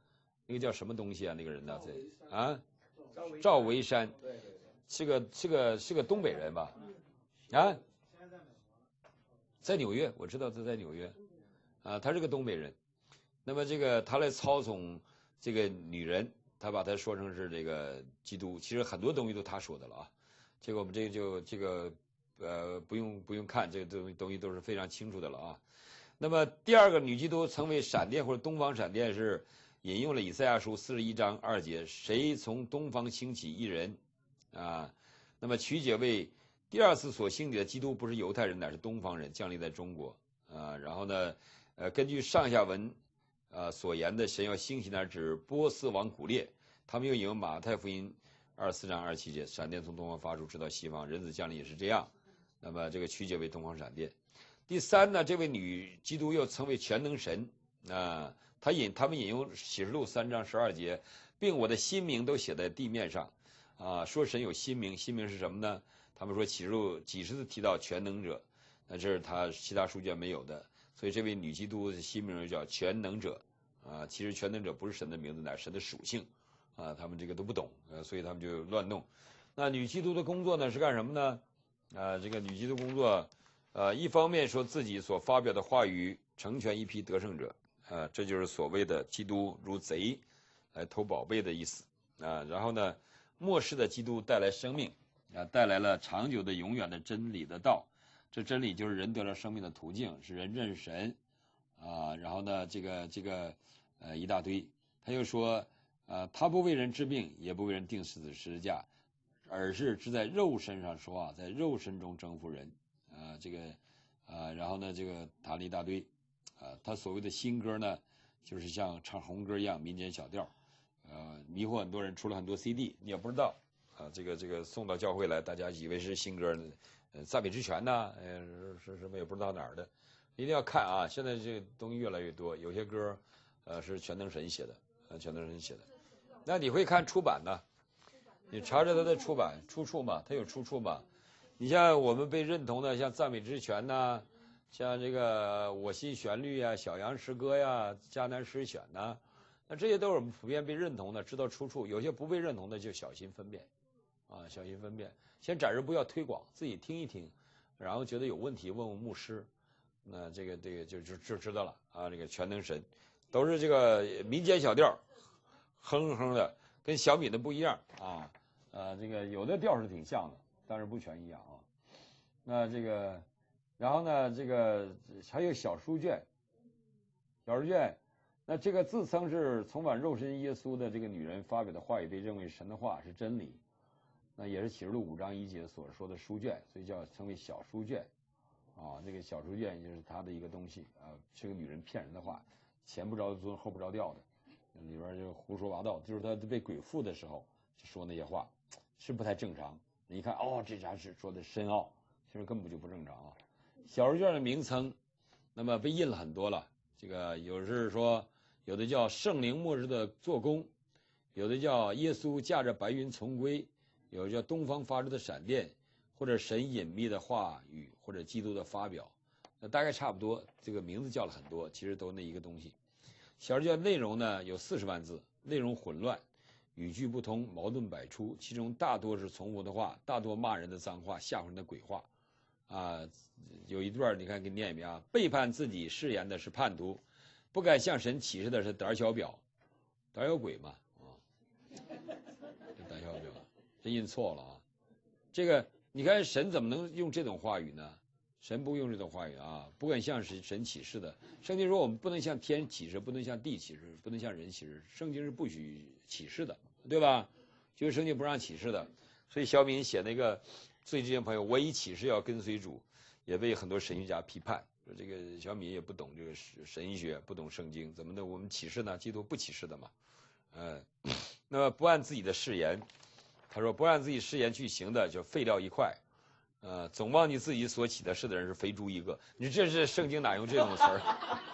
[SPEAKER 1] 那个叫什么东西啊？那个人呢？在啊，赵维山，是个是个是个东北人吧？啊，在纽约，我知道他在纽约，啊，他是个东北人。那么这个他来操纵这个女人，他把他说成是这个基督，其实很多东西都他说的了啊。这个我们这个就这个呃不用不用看，这个东东西都是非常清楚的了啊。那么第二个女基督成为闪电或者东方闪电是引用了以赛亚书四十一章二节，谁从东方兴起一人啊？那么曲解为第二次所兴起的基督不是犹太人，乃是东方人降临在中国啊。然后呢，呃，根据上下文。呃，所言的神要兴起呢，指波斯王古列。他们又引用马太福音二十四章二十七节，闪电从东方发出，直到西方，人子降临也是这样。那么这个曲解为东方闪电。第三呢，这位女基督又称为全能神啊。他引他们引用启示录三章十二节，并我的新名都写在地面上啊，说神有新名，新名是什么呢？他们说启示录几十次提到全能者，那这是他其他书卷没有的。所以这位女基督的新名叫全能者啊，其实全能者不是神的名字，乃是神的属性啊，他们这个都不懂，呃，所以他们就乱弄。那女基督的工作呢是干什么呢？啊，这个女基督工作，呃，一方面说自己所发表的话语成全一批得胜者，啊，这就是所谓的基督如贼来偷宝贝的意思啊。然后呢，末世的基督带来生命啊，带来了长久的、永远的真理的道。这真理就是人得了生命的途径，是人认识神，啊，然后呢，这个这个，呃，一大堆。他又说，啊，他不为人治病，也不为人定死十字架，而是只在肉身上说话，在肉身中征服人，啊，这个，啊，然后呢，这个谈了一大堆，啊，他所谓的新歌呢，就是像唱红歌一样民间小调，呃，迷惑很多人，出了很多 C D， 你也不知道，啊，这个这个送到教会来，大家以为是新歌呢。呃，赞美之泉呐，呃，是什么也不知道哪儿的，一定要看啊！现在这个东西越来越多，有些歌，呃，是全能神写的，呃，全能神写的。那你会看出版呢？你查查他的出版出处嘛？他有出处嘛？你像我们被认同的，像赞美之泉呐，像这个我心旋律呀、小羊诗歌呀、迦南诗选呐，那这些都是我们普遍被认同的，知道出处。有些不被认同的就小心分辨，啊，小心分辨。先暂时不要推广，自己听一听，然后觉得有问题问问牧师，那这个这个就就就知道了啊。这个全能神都是这个民间小调，哼哼的，跟小米的不一样啊。呃，这个有的调是挺像的，但是不全一样啊。那这个，然后呢，这个还有小书卷，小书卷，那这个自称是重返肉身耶稣的这个女人发表的话语被认为神的话是真理。那也是启示录五章一节所说的书卷，所以叫称为小书卷，啊，这个小书卷就是他的一个东西啊，是个女人骗人的话，前不着村后不着调的，里边就胡说八道，就是他被鬼附的时候就说那些话，是不太正常。你一看哦，这啥是说的深奥，其实根本就不正常啊。小书卷的名称，那么被印了很多了，这个有是说有的叫圣灵末日的做工，有的叫耶稣驾着白云重归。有叫东方发出的闪电，或者神隐秘的话语，或者基督的发表，那大概差不多。这个名字叫了很多，其实都那一个东西。小书卷内容呢有四十万字，内容混乱，语句不通，矛盾百出，其中大多是重复的话，大多骂人的脏话，吓唬人的鬼话。啊，有一段你看给你念一遍啊，背叛自己誓言的是叛徒，不敢向神启示的是胆小表，胆小鬼嘛啊，这胆小表。这印错了啊！这个你看神怎么能用这种话语呢？神不用这种话语啊，不敢向神神启示的。圣经说我们不能向天启示，不能向地启示，不能向人启示。圣经是不许启示的，对吧？就是圣经不让启示的。所以小敏写那个最知心朋友，我以启示要跟随主，也被很多神学家批判，说这个小敏也不懂这个神学，不懂圣经，怎么的？我们启示呢？基督不启示的嘛。呃，那么不按自己的誓言。他说不按自己誓言去行的就废掉一块，呃，总忘记自己所起的事的人是肥猪一个。你这是圣经哪用这种词儿？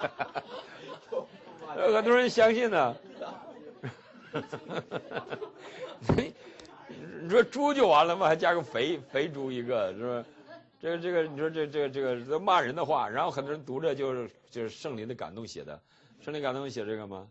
[SPEAKER 1] 很多人相信呢。你说猪就完了吗？还加个肥肥猪一个，是吧？这个这个，你说这这个这个这骂人的话，然后很多人读着就是就是圣灵的感动写的，圣灵感动写这个吗？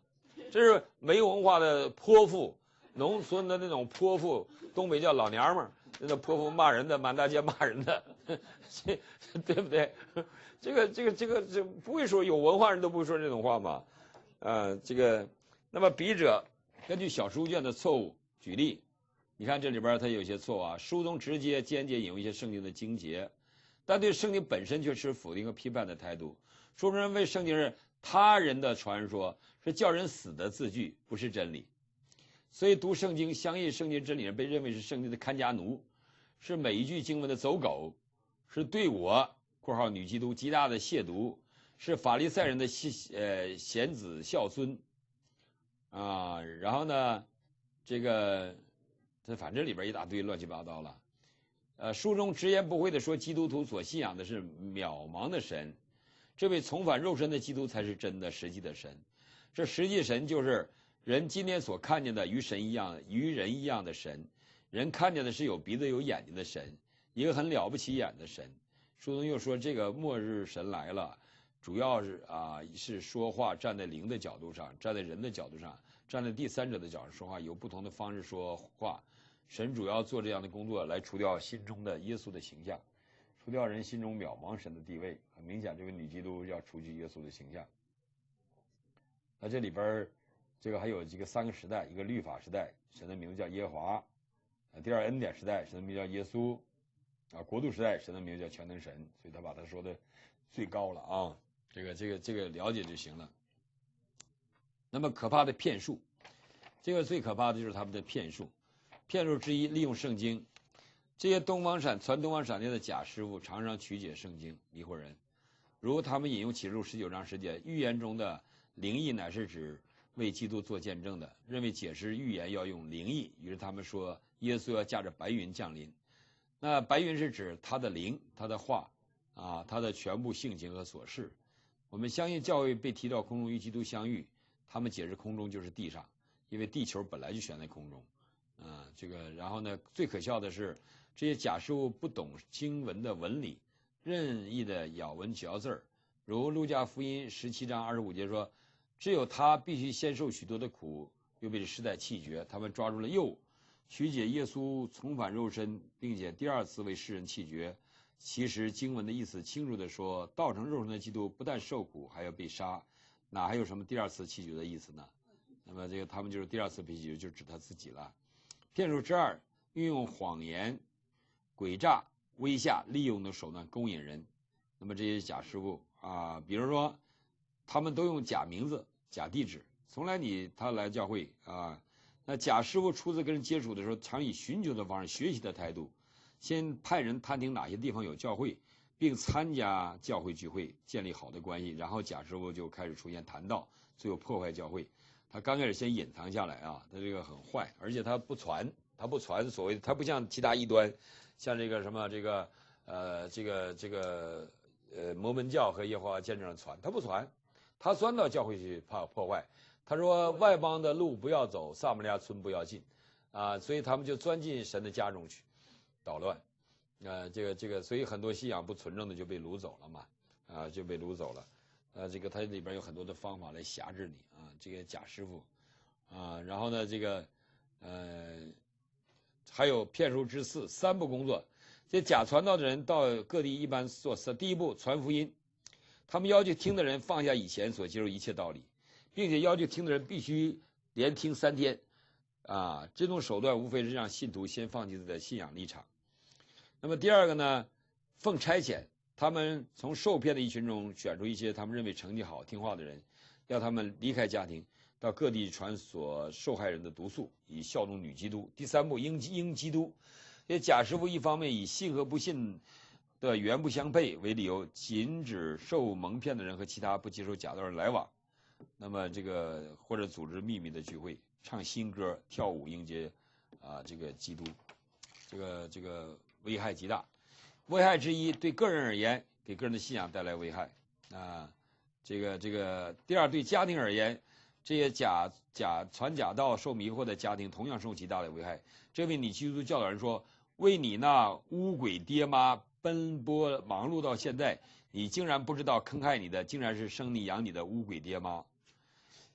[SPEAKER 1] 这是没文化的泼妇，农村的那种泼妇，东北叫老娘们儿，那泼妇骂人的，满大街骂人的，这对不对？这个这个这个这不会说，有文化人都不会说这种话嘛，啊，这个，那么笔者根据小书卷的错误举例，你看这里边它有些错误啊，书中直接间接引用一些圣经的经节，但对圣经本身却持否定和批判的态度。书中认为圣经是他人的传说，是叫人死的字句，不是真理。所以读圣经相信圣经真理人被认为是圣经的看家奴，是每一句经文的走狗，是对我（括号女基督）极大的亵渎，是法利赛人的呃贤子孝孙啊。然后呢，这个这反正里边一大堆乱七八糟了。呃，书中直言不讳地说，基督徒所信仰的是渺茫的神，这位重返肉身的基督才是真的实际的神。这实际神就是人今天所看见的与神一样、与人一样的神。人看见的是有鼻子有眼睛的神，一个很了不起眼的神。书中又说，这个末日神来了，主要是啊是说话站在灵的角度上，站在人的角度上，站在第三者的角度说话，有不同的方式说话。神主要做这样的工作，来除掉心中的耶稣的形象，除掉人心中渺茫神的地位。很明显，这个女基督要除去耶稣的形象。那这里边这个还有这个三个时代，一个律法时代，神的名字叫耶和华；第二恩典时代，神的名字叫耶稣；啊，国度时代，神的名字叫全能神。所以他把他说的最高了啊，这个这个这个了解就行了。那么可怕的骗术，这个最可怕的就是他们的骗术。骗术之一，利用圣经。这些东方闪传东方闪电的假师傅常常曲解圣经，迷惑人。如他们引用启示录十九章十节，预言中的灵异乃是指为基督做见证的，认为解释预言要用灵异，于是他们说耶稣要驾着白云降临。那白云是指他的灵，他的话啊，他的全部性情和所事。我们相信教会被提到空中与基督相遇，他们解释空中就是地上，因为地球本来就悬在空中啊。这个然后呢，最可笑的是这些假师傅不懂经文的文理，任意的咬文嚼字儿。如路加福音十七章二十五节说，只有他必须先受许多的苦，又被世代弃绝。他们抓住了诱，曲解耶稣重返肉身，并且第二次为世人弃绝。其实经文的意思清楚地说，道成肉身的基督不但受苦，还要被杀，哪还有什么第二次弃绝的意思呢？那么这个他们就是第二次被弃绝，就指他自己了。骗术之二，运用谎言、诡诈、威吓、利用的手段勾引人。那么这些假师傅啊，比如说他们都用假名字、假地址，从来你他来教会啊，那假师傅初次跟人接触的时候，常以寻求的方式、学习的态度，先派人探听哪些地方有教会，并参加教会聚会，建立好的关系，然后假师傅就开始出现谈道，最后破坏教会。他刚开始先隐藏下来啊，他这个很坏，而且他不传，他不传所谓的，他不像其他异端，像这个什么这个呃这个这个呃摩门教和耶和华见证人传，他不传，他钻到教会去怕破坏。他说外邦的路不要走，撒玛利亚村不要进，啊，所以他们就钻进神的家中去捣乱，呃这个这个，所以很多信仰不纯正的就被掳走了嘛，啊就被掳走了。呃，这个它里边有很多的方法来辖制你啊，这个假师傅啊，然后呢，这个呃，还有骗术之四，三步工作。这假传道的人到各地一般做三，第一步传福音，他们要求听的人放下以前所接受一切道理，并且要求听的人必须连听三天啊。这种手段无非是让信徒先放弃自己的信仰立场。那么第二个呢，奉差遣。他们从受骗的一群中选出一些他们认为成绩好、听话的人，要他们离开家庭，到各地传所受害人的毒素，以效忠女基督。第三步，应应基督。这假师傅一方面以信和不信的原不相配为理由，禁止受蒙骗的人和其他不接受假道人来往。那么这个或者组织秘密的聚会，唱新歌、跳舞迎接啊这个基督，这个这个危害极大。危害之一，对个人而言，给个人的信仰带来危害啊。这个这个，第二，对家庭而言，这些假假传假道、受迷惑的家庭同样受极大的危害。这位你基督教导人说，为你那污鬼爹妈奔波忙碌到现在，你竟然不知道坑害你的竟然是生你养你的污鬼爹妈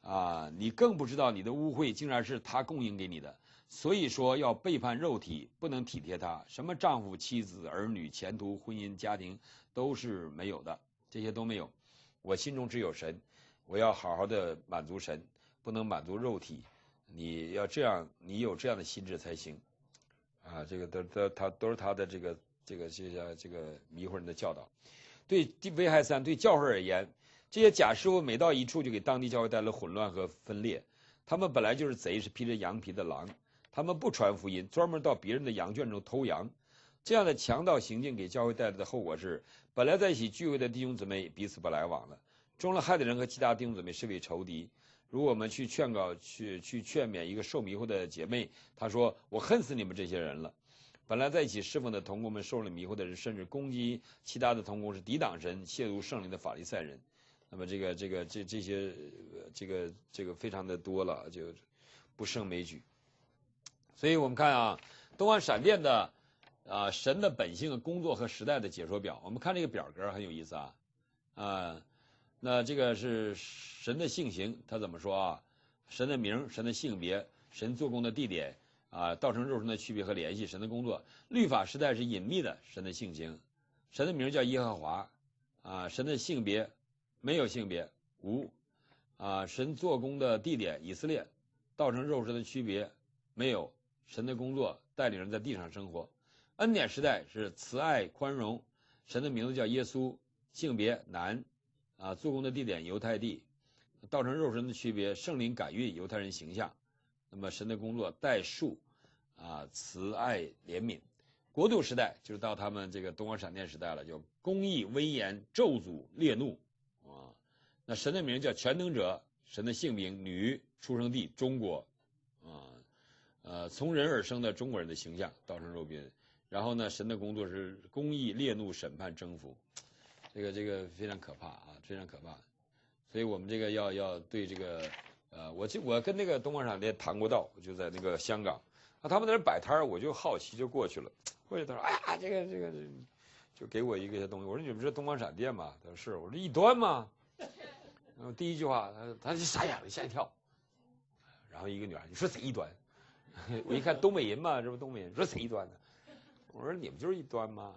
[SPEAKER 1] 啊，你更不知道你的污秽竟然是他供应给你的。所以说要背叛肉体，不能体贴他。什么丈夫、妻子、儿女、前途、婚姻、家庭都是没有的，这些都没有。我心中只有神，我要好好的满足神，不能满足肉体。你要这样，你有这样的心智才行。啊，这个都都他都是他的这个这个这个这个迷惑人的教导。对危害三，对教会而言，这些假师傅每到一处就给当地教会带来混乱和分裂。他们本来就是贼，是披着羊皮的狼。他们不传福音，专门到别人的羊圈中偷羊。这样的强盗行径给教会带来的后果是，本来在一起聚会的弟兄姊妹彼此不来往了。中了害的人和其他弟兄姊妹视为仇敌。如果我们去劝告、去去劝勉一个受迷惑的姐妹，她说：“我恨死你们这些人了。”本来在一起侍奉的同工们受了迷惑的人，甚至攻击其他的同工是抵挡神、亵渎圣灵的法利赛人。那么这个这个这这些这个这个非常的多了，就不胜枚举。所以我们看啊，东方闪电的啊神的本性、工作和时代的解说表。我们看这个表格很有意思啊，啊，那这个是神的性情，他怎么说啊？神的名、神的性别、神做工的地点啊，道成肉身的区别和联系、神的工作。律法时代是隐秘的，神的性情。神的名叫耶和华啊，神的性别没有性别，无啊，神做工的地点以色列，道成肉身的区别没有。神的工作带领人在地上生活。恩典时代是慈爱宽容，神的名字叫耶稣，性别男啊，做工的地点犹太地，道成肉身的区别圣灵感孕犹太人形象。那么神的工作代数啊，慈爱怜悯。国度时代就是到他们这个东方闪电时代了，叫公义威严咒诅烈怒啊。那神的名叫全能者，神的姓名女，出生地中国啊。呃，从人而生的中国人的形象，道成肉身。然后呢，神的工作是公义、烈怒、审判、征服，这个这个非常可怕啊，非常可怕。所以我们这个要要对这个，呃，我就我跟那个东方闪电谈过道，我就在那个香港，啊，他们在那摆摊我就好奇就过去了。过去他说，哎呀，这个这个，就给我一个些东西。我说你们是东方闪电吗？他说是。我说异端吗？然后第一句话，他他就傻眼了，吓一跳。然后一个女孩，你说谁异端？我一看东北人嘛，这不东北人，说谁异端呢？我说你们就是异端吗？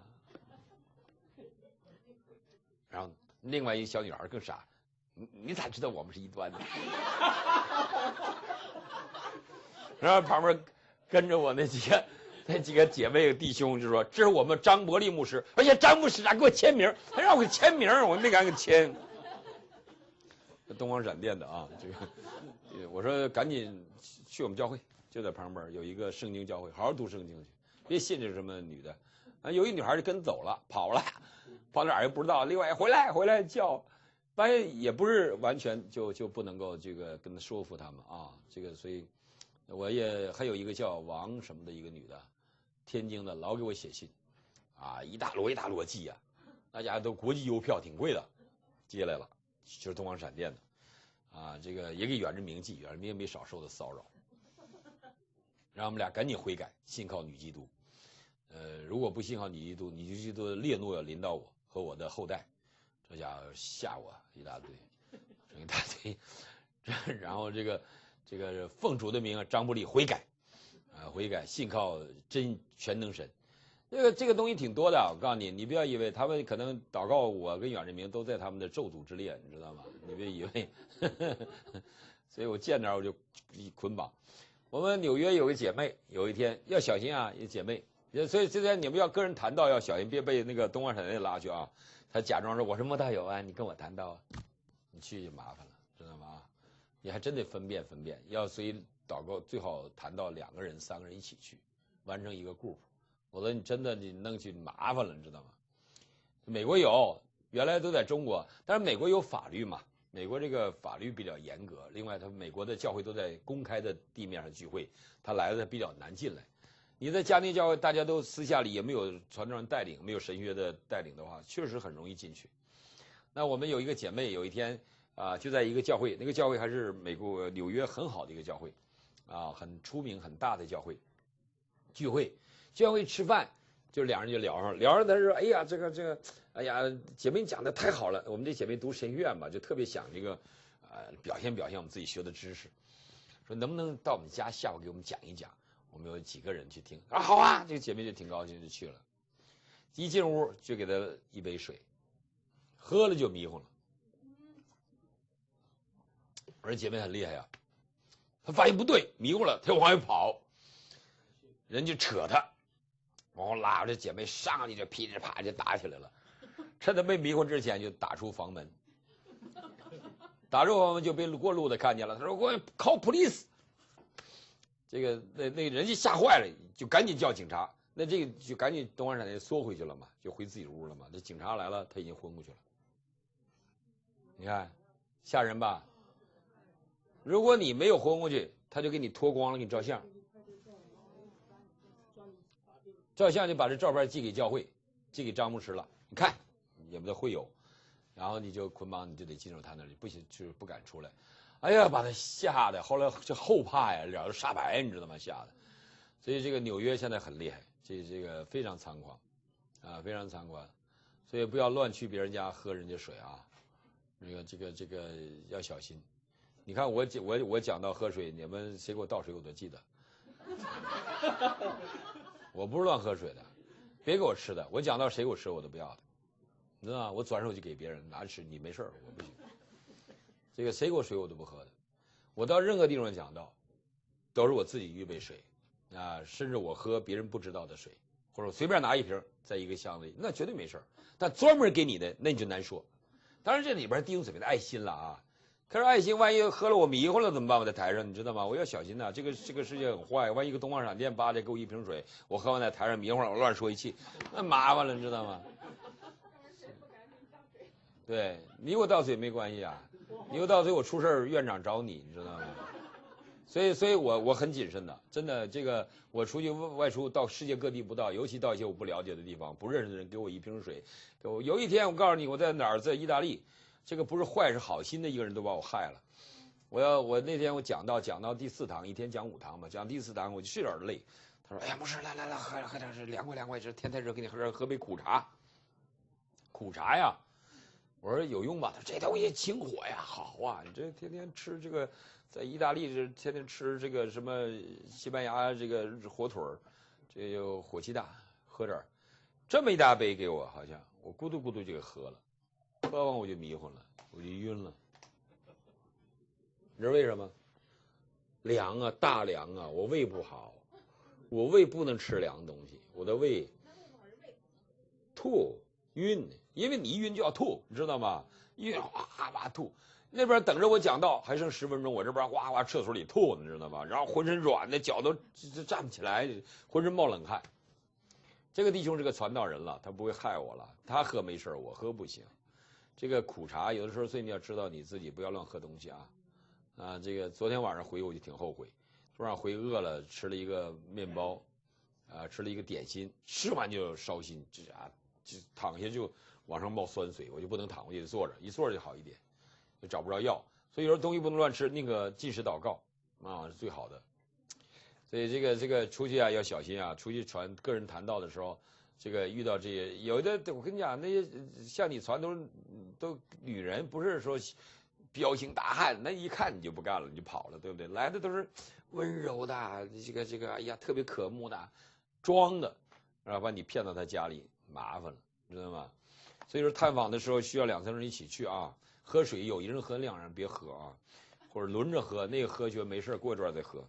[SPEAKER 1] 然后另外一个小女孩更傻，你你咋知道我们是异端呢？然后旁边跟着我那几个那几个姐妹弟兄就说：“这是我们张伯利牧师，而且张牧师还给我签名，还让我给签名，我没敢给签。”东方闪电的啊，这个我说赶紧去我们教会。就在旁边有一个圣经教会，好好读圣经去，别信这什么女的。啊，有一女孩就跟走了，跑了，跑哪儿也不知道。另外回来回来叫，发现也不是完全就就不能够这个跟他说服他们啊。这个所以，我也还有一个叫王什么的一个女的，天津的，老给我写信，啊，一大摞一大摞寄呀，大家都国际邮票挺贵的，寄来了，就是东方闪电的，啊，这个也给远志明寄，远志明也没少受的骚扰。让我们俩赶紧悔改，信靠女基督。呃，如果不信靠女基督，女基督的烈怒要临到我和我的后代。这家伙吓我一大堆，一大堆。然后这个这个奉主的名，张伯利悔改，啊，悔改，信靠真全能神。这个这个东西挺多的，我告诉你，你不要以为他们可能祷告我跟远志明都在他们的咒诅之列，你知道吗？你别以为。所以我见着我就一捆绑。我们纽约有个姐妹，有一天要小心啊，一姐妹，所以今天你们要跟人谈道要小心，别被那个东方闪电拉去啊。她假装说我是莫道友啊，你跟我谈道，你去就麻烦了，知道吗？你还真得分辨分辨，要随祷告最好谈到两个人、三个人一起去，完成一个 group， 否则你真的你弄去麻烦了，你知道吗？美国有，原来都在中国，但是美国有法律嘛。美国这个法律比较严格，另外他美国的教会都在公开的地面上聚会，他来的比较难进来。你在家庭教会，大家都私下里也没有传道人带领，没有神学的带领的话，确实很容易进去。那我们有一个姐妹，有一天啊，就在一个教会，那个教会还是美国纽约很好的一个教会，啊，很出名很大的教会，聚会，教会吃饭。就两人就聊上了，聊上他说：“哎呀，这个这个，哎呀，姐妹你讲的太好了。我们这姐妹读神学院嘛，就特别想这个，啊、 呃，表现表现我们自己学的知识，说能不能到我们家下午给我们讲一讲？我们有几个人去听啊，好啊，这个姐妹就挺高兴就去了。一进屋就给她一杯水，喝了就迷糊了。我说姐妹很厉害呀、啊，她发现不对，迷糊了，她就往外跑，人就扯她，往后拉，这姐妹上去就噼里啪就打起来了。趁她没迷糊之前就打出房门，打出房门就被过路的看见了，他说我 call police。这个那那人家吓坏了，就赶紧叫警察。那这个就赶紧东方闪电缩回去了嘛，就回自己屋了嘛。这警察来了，他已经昏过去了。你看，吓人吧？如果你没有昏过去，他就给你脱光了，给你照相。照相就把这照片寄给教会，寄给张牧师了。你看，也不得会有，然后你就捆绑，你就得进入他那里，不行就是不敢出来。哎呀，把他吓得，后来这后怕呀，脸都煞白，你知道吗？吓得，所以这个纽约现在很厉害，这这个非常猖狂，啊，非常猖狂，所以不要乱去别人家喝人家水啊，那个这个这个要小心。你看我我我讲到喝水，你们谁给我倒水我都记得，我不是乱喝水的，别给我吃的，我讲到谁给我吃我都不要的，你知道吗？我转手就给别人拿着吃，你没事我不行。这个谁给我水我都不喝的，我到任何地方讲道，都是我自己预备水，啊，甚至我喝别人不知道的水，或者我随便拿一瓶，在一个箱子里，那绝对没事。但专门给你的，那你就难说。当然这里边弟兄姊妹的爱心了啊，可是爱心万一喝了我迷糊了怎么办？我在台上你知道吗？我要小心呐、啊，这个这个世界很坏，万一一个东方闪电扒来给我一瓶水，我喝完在台上迷糊了，我乱说一气，那麻烦了，你知道吗？对你给我倒水没关系啊。你又到最后我出事院长找你，你知道吗？所以，所以我我很谨慎的，真的，这个我出去外出到世界各地不到，尤其到一些我不了解的地方，不认识的人给我一瓶水，给我有一天我告诉你我在哪儿，在意大利，这个不是坏是好心的一个人都把我害了。我要我那天我讲到讲到第四堂，一天讲五堂嘛，讲第四堂我就睡有点累，他说哎呀不是，来来来喝喝点凉快凉快，这天太热，给你喝喝杯苦茶，苦茶呀。我说有用吧？他说这东西清火呀，好啊！你这天天吃这个，在意大利这天天吃这个什么西班牙这个火腿儿，这就火气大，喝点儿，这么一大杯给我，好像我咕嘟咕嘟就给喝了，喝完我就迷糊了，我就晕了。你知道为什么？凉啊，大凉啊，我胃不好，我胃不能吃凉东西，我的胃吐晕。因为你一晕就要吐，你知道吗？一晕哗哗吐，那边等着我讲道，还剩十分钟，我这边哗哗厕所里吐，你知道吗？然后浑身软的，脚都站不起来，浑身冒冷汗。这个弟兄是个传道人了，他不会害我了，他喝没事我喝不行。这个苦茶有的时候，所以你要知道你自己不要乱喝东西啊。啊，这个昨天晚上回我就挺后悔，昨晚回饿了，吃了一个面包，啊，吃了一个点心，吃完就烧心，这啊就躺下就。往上冒酸水，我就不能躺，我就得坐着，一坐着就好一点，就找不着药。所以有时候东西不能乱吃，那个禁食祷告啊是最好的。所以这个这个出去啊要小心啊，出去传个人谈道的时候，这个遇到这些有的，我跟你讲，那些像你传都是都女人，不是说彪形大汉，那一看你就不干了，你就跑了，对不对？来的都是温柔的，这个这个哎呀特别可慕的，装的，然后把你骗到他家里，麻烦了，知道吗？所以说探访的时候需要两三人一起去啊，喝水有一人喝两人别喝啊，或者轮着喝，那个喝觉没事过一段再喝。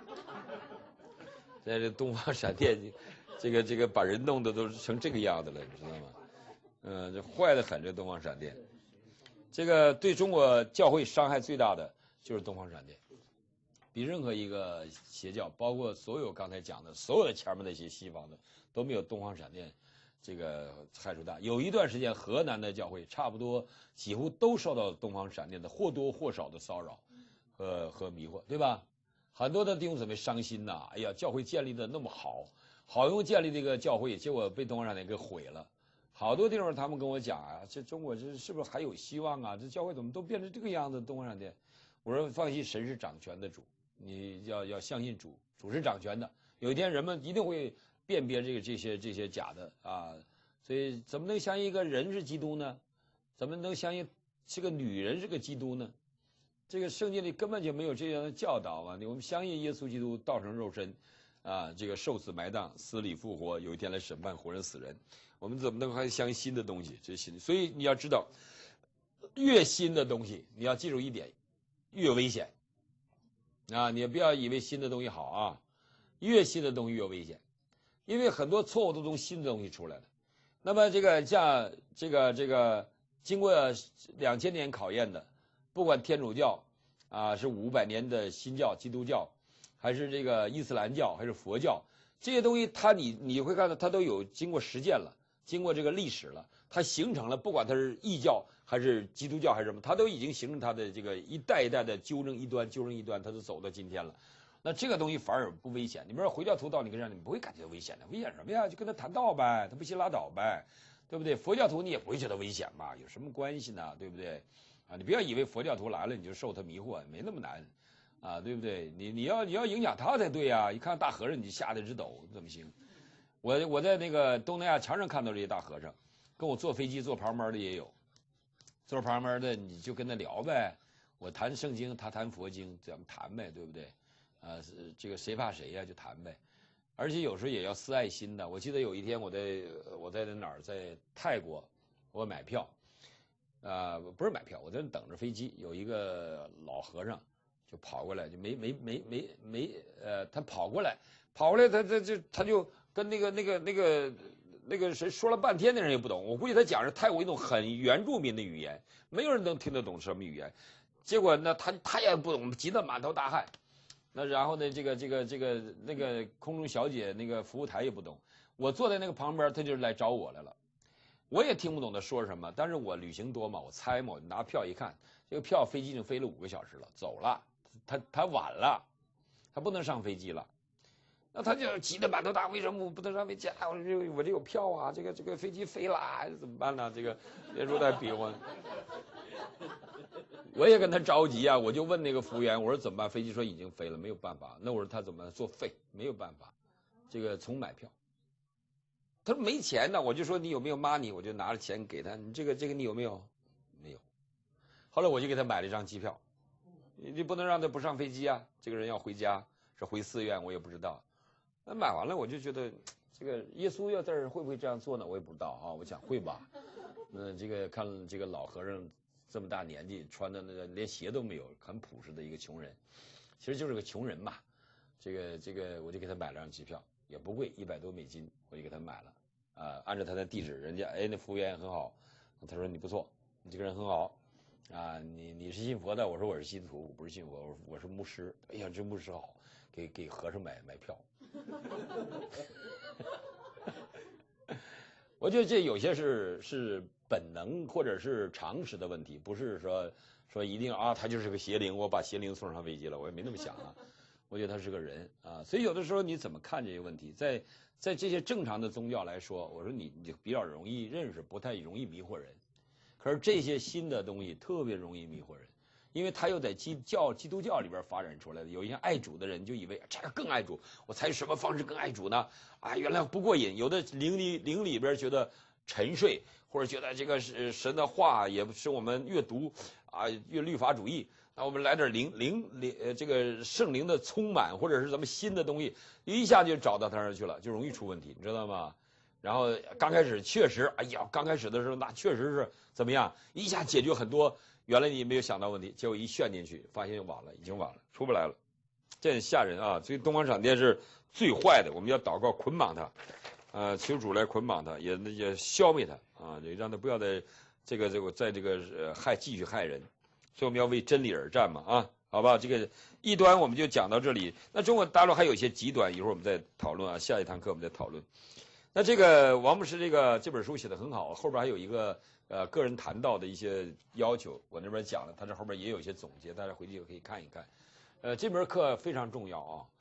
[SPEAKER 1] 在这东方闪电，这个这个把人弄得都成这个样子了，你知道吗？嗯，这坏得很，这东方闪电。这个对中国教会伤害最大的就是东方闪电，比任何一个邪教，包括所有刚才讲的所有的前面那些西方的都没有东方闪电。这个害处大，有一段时间河南的教会差不多几乎都受到东方闪电的或多或少的骚扰和和迷惑，对吧？很多的弟兄姊妹伤心呐，哎呀，教会建立的那么好，好用建立这个教会，结果被东方闪电给毁了。好多地方他们跟我讲啊，这中国这是不是还有希望啊？这教会怎么都变成这个样子？东方闪电，我说放心，神是掌权的主，你要要相信主，主是掌权的。有一天人们一定会辨别这个这些这些假的啊，所以怎么能相信一个人是基督呢？怎么能相信这个女人是个基督呢？ 这个圣经里根本就没有这样的教导啊！我们相信耶稣基督道成肉身，啊，这个受死埋葬、死里复活，有一天来审判活人死人。我们怎么能还相信新的东西？这是新的，所以你要知道，越新的东西，你要记住一点，越危险。啊，你不要以为新的东西好啊，越新的东西越危险，因为很多错误都从新的东西出来的。那么这个像这个这个经过两千年考验的。不管天主教啊是五百年的新教基督教，还是这个伊斯兰教，还是佛教，这些东西它你你会看到它都有经过实践了，经过这个历史了，它形成了，不管它是异教还是基督教还是什么，它都已经形成它的这个一代一代的纠正一端纠正一端，它都走到今天了。那这个东西反而不危险。你们说回教徒到你跟上，你不会感觉危险的，危险什么呀？就跟他谈道呗，他不信拉倒呗，对不对？佛教徒你也不会觉得危险吧？有什么关系呢？对不对？啊，你不要以为佛教徒来了你就受他迷惑，没那么难，啊，对不对？你你要你要影响他才对呀、啊！一看大和尚你就吓得直抖，怎么行？我我在那个东南亚常常看到这些大和尚，跟我坐飞机坐旁边的也有，坐旁边的你就跟他聊呗，我谈圣经，他谈佛经，咱们谈呗，对不对？啊，这个谁怕谁呀、啊，就谈呗。而且有时候也要思爱心的。我记得有一天我在我在哪儿，在泰国，我买票。啊、呃，不是买票，我在那等着飞机，有一个老和尚就跑过来，就没没没没没呃，他跑过来，跑过来，他他就他就跟那个那个那个那个谁说了半天，那人也不懂，我估计他讲是泰国一种很原住民的语言，没有人能听得懂什么语言，结果呢，他他也不懂，急得满头大汗。那然后呢，这个这个这个那个空中小姐那个服务台也不懂，我坐在那个旁边，他就来找我来了。我也听不懂他说什么，但是我旅行多嘛，我猜嘛，我拿票一看，这个票飞机已经飞了五个小时了，走了，他他晚了，他不能上飞机了，那他就急得满头大，为什么我不能上飞机？我这我这有票啊，这个这个飞机飞了，怎么办呢？这个别说他比划，我也跟他着急啊，我就问那个服务员，我说怎么办？飞机说已经飞了，没有办法。那我说他怎么办？作废，没有办法，这个重买票。他说没钱呢，我就说你有没有 money， 我就拿着钱给他。你这个这个你有没有？没有。后来我就给他买了一张机票，你不能让他不上飞机啊。这个人要回家，是回寺院，我也不知道。那买完了，我就觉得这个耶稣要在这儿会不会这样做呢？我也不知道啊。我想会吧。那这个看这个老和尚这么大年纪，穿的那个连鞋都没有，很朴实的一个穷人，其实就是个穷人嘛。这个这个我就给他买了张机票，也不贵，一百多美金，我就给他买了。啊，按照他的地址，人家哎，那服务员也很好，他说你不错，你这个人很好，啊，你你是信佛的，我说我是基督徒，我不是信佛，我说我是牧师，哎呀，这牧师好，给给和尚买买票，我觉得这有些是是本能或者是常识的问题，不是说说一定啊，他就是个邪灵，我把邪灵送上飞机了，我也没那么想啊。我觉得他是个人啊，所以有的时候你怎么看这些问题，在在这些正常的宗教来说，我说你你比较容易认识，不太容易迷惑人。可是这些新的东西特别容易迷惑人，因为他又在基教基督教里边发展出来的。有一些爱主的人就以为这个更爱主，我采取什么方式更爱主呢？啊，原来不过瘾。有的灵里灵里边觉得沉睡，或者觉得这个是神的话也是我们越读啊越律法主义。那我们来点灵灵灵呃这个圣灵的充满，或者是咱们新的东西，一下就找到他那儿去了，就容易出问题，你知道吗？然后刚开始确实，哎呀，刚开始的时候那确实是怎么样，一下解决很多原来你没有想到问题，结果一旋进去，发现晚了，已经晚了，出不来了，这很吓人啊！所以东方闪电是最坏的，我们要祷告捆绑他，呃，求主来捆绑他，也也消灭他啊，也让他不要在这个这个在这个呃害继续害人。所以我们要为真理而战嘛，啊，好吧，这个异端我们就讲到这里。那中国大陆还有一些极端，一会儿我们再讨论啊，下一堂课我们再讨论。那这个王牧师这个这本书写得很好，后边还有一个呃个人谈到的一些要求，我那边讲了，他这后边也有一些总结，大家回去可以看一看。呃，这门课非常重要啊。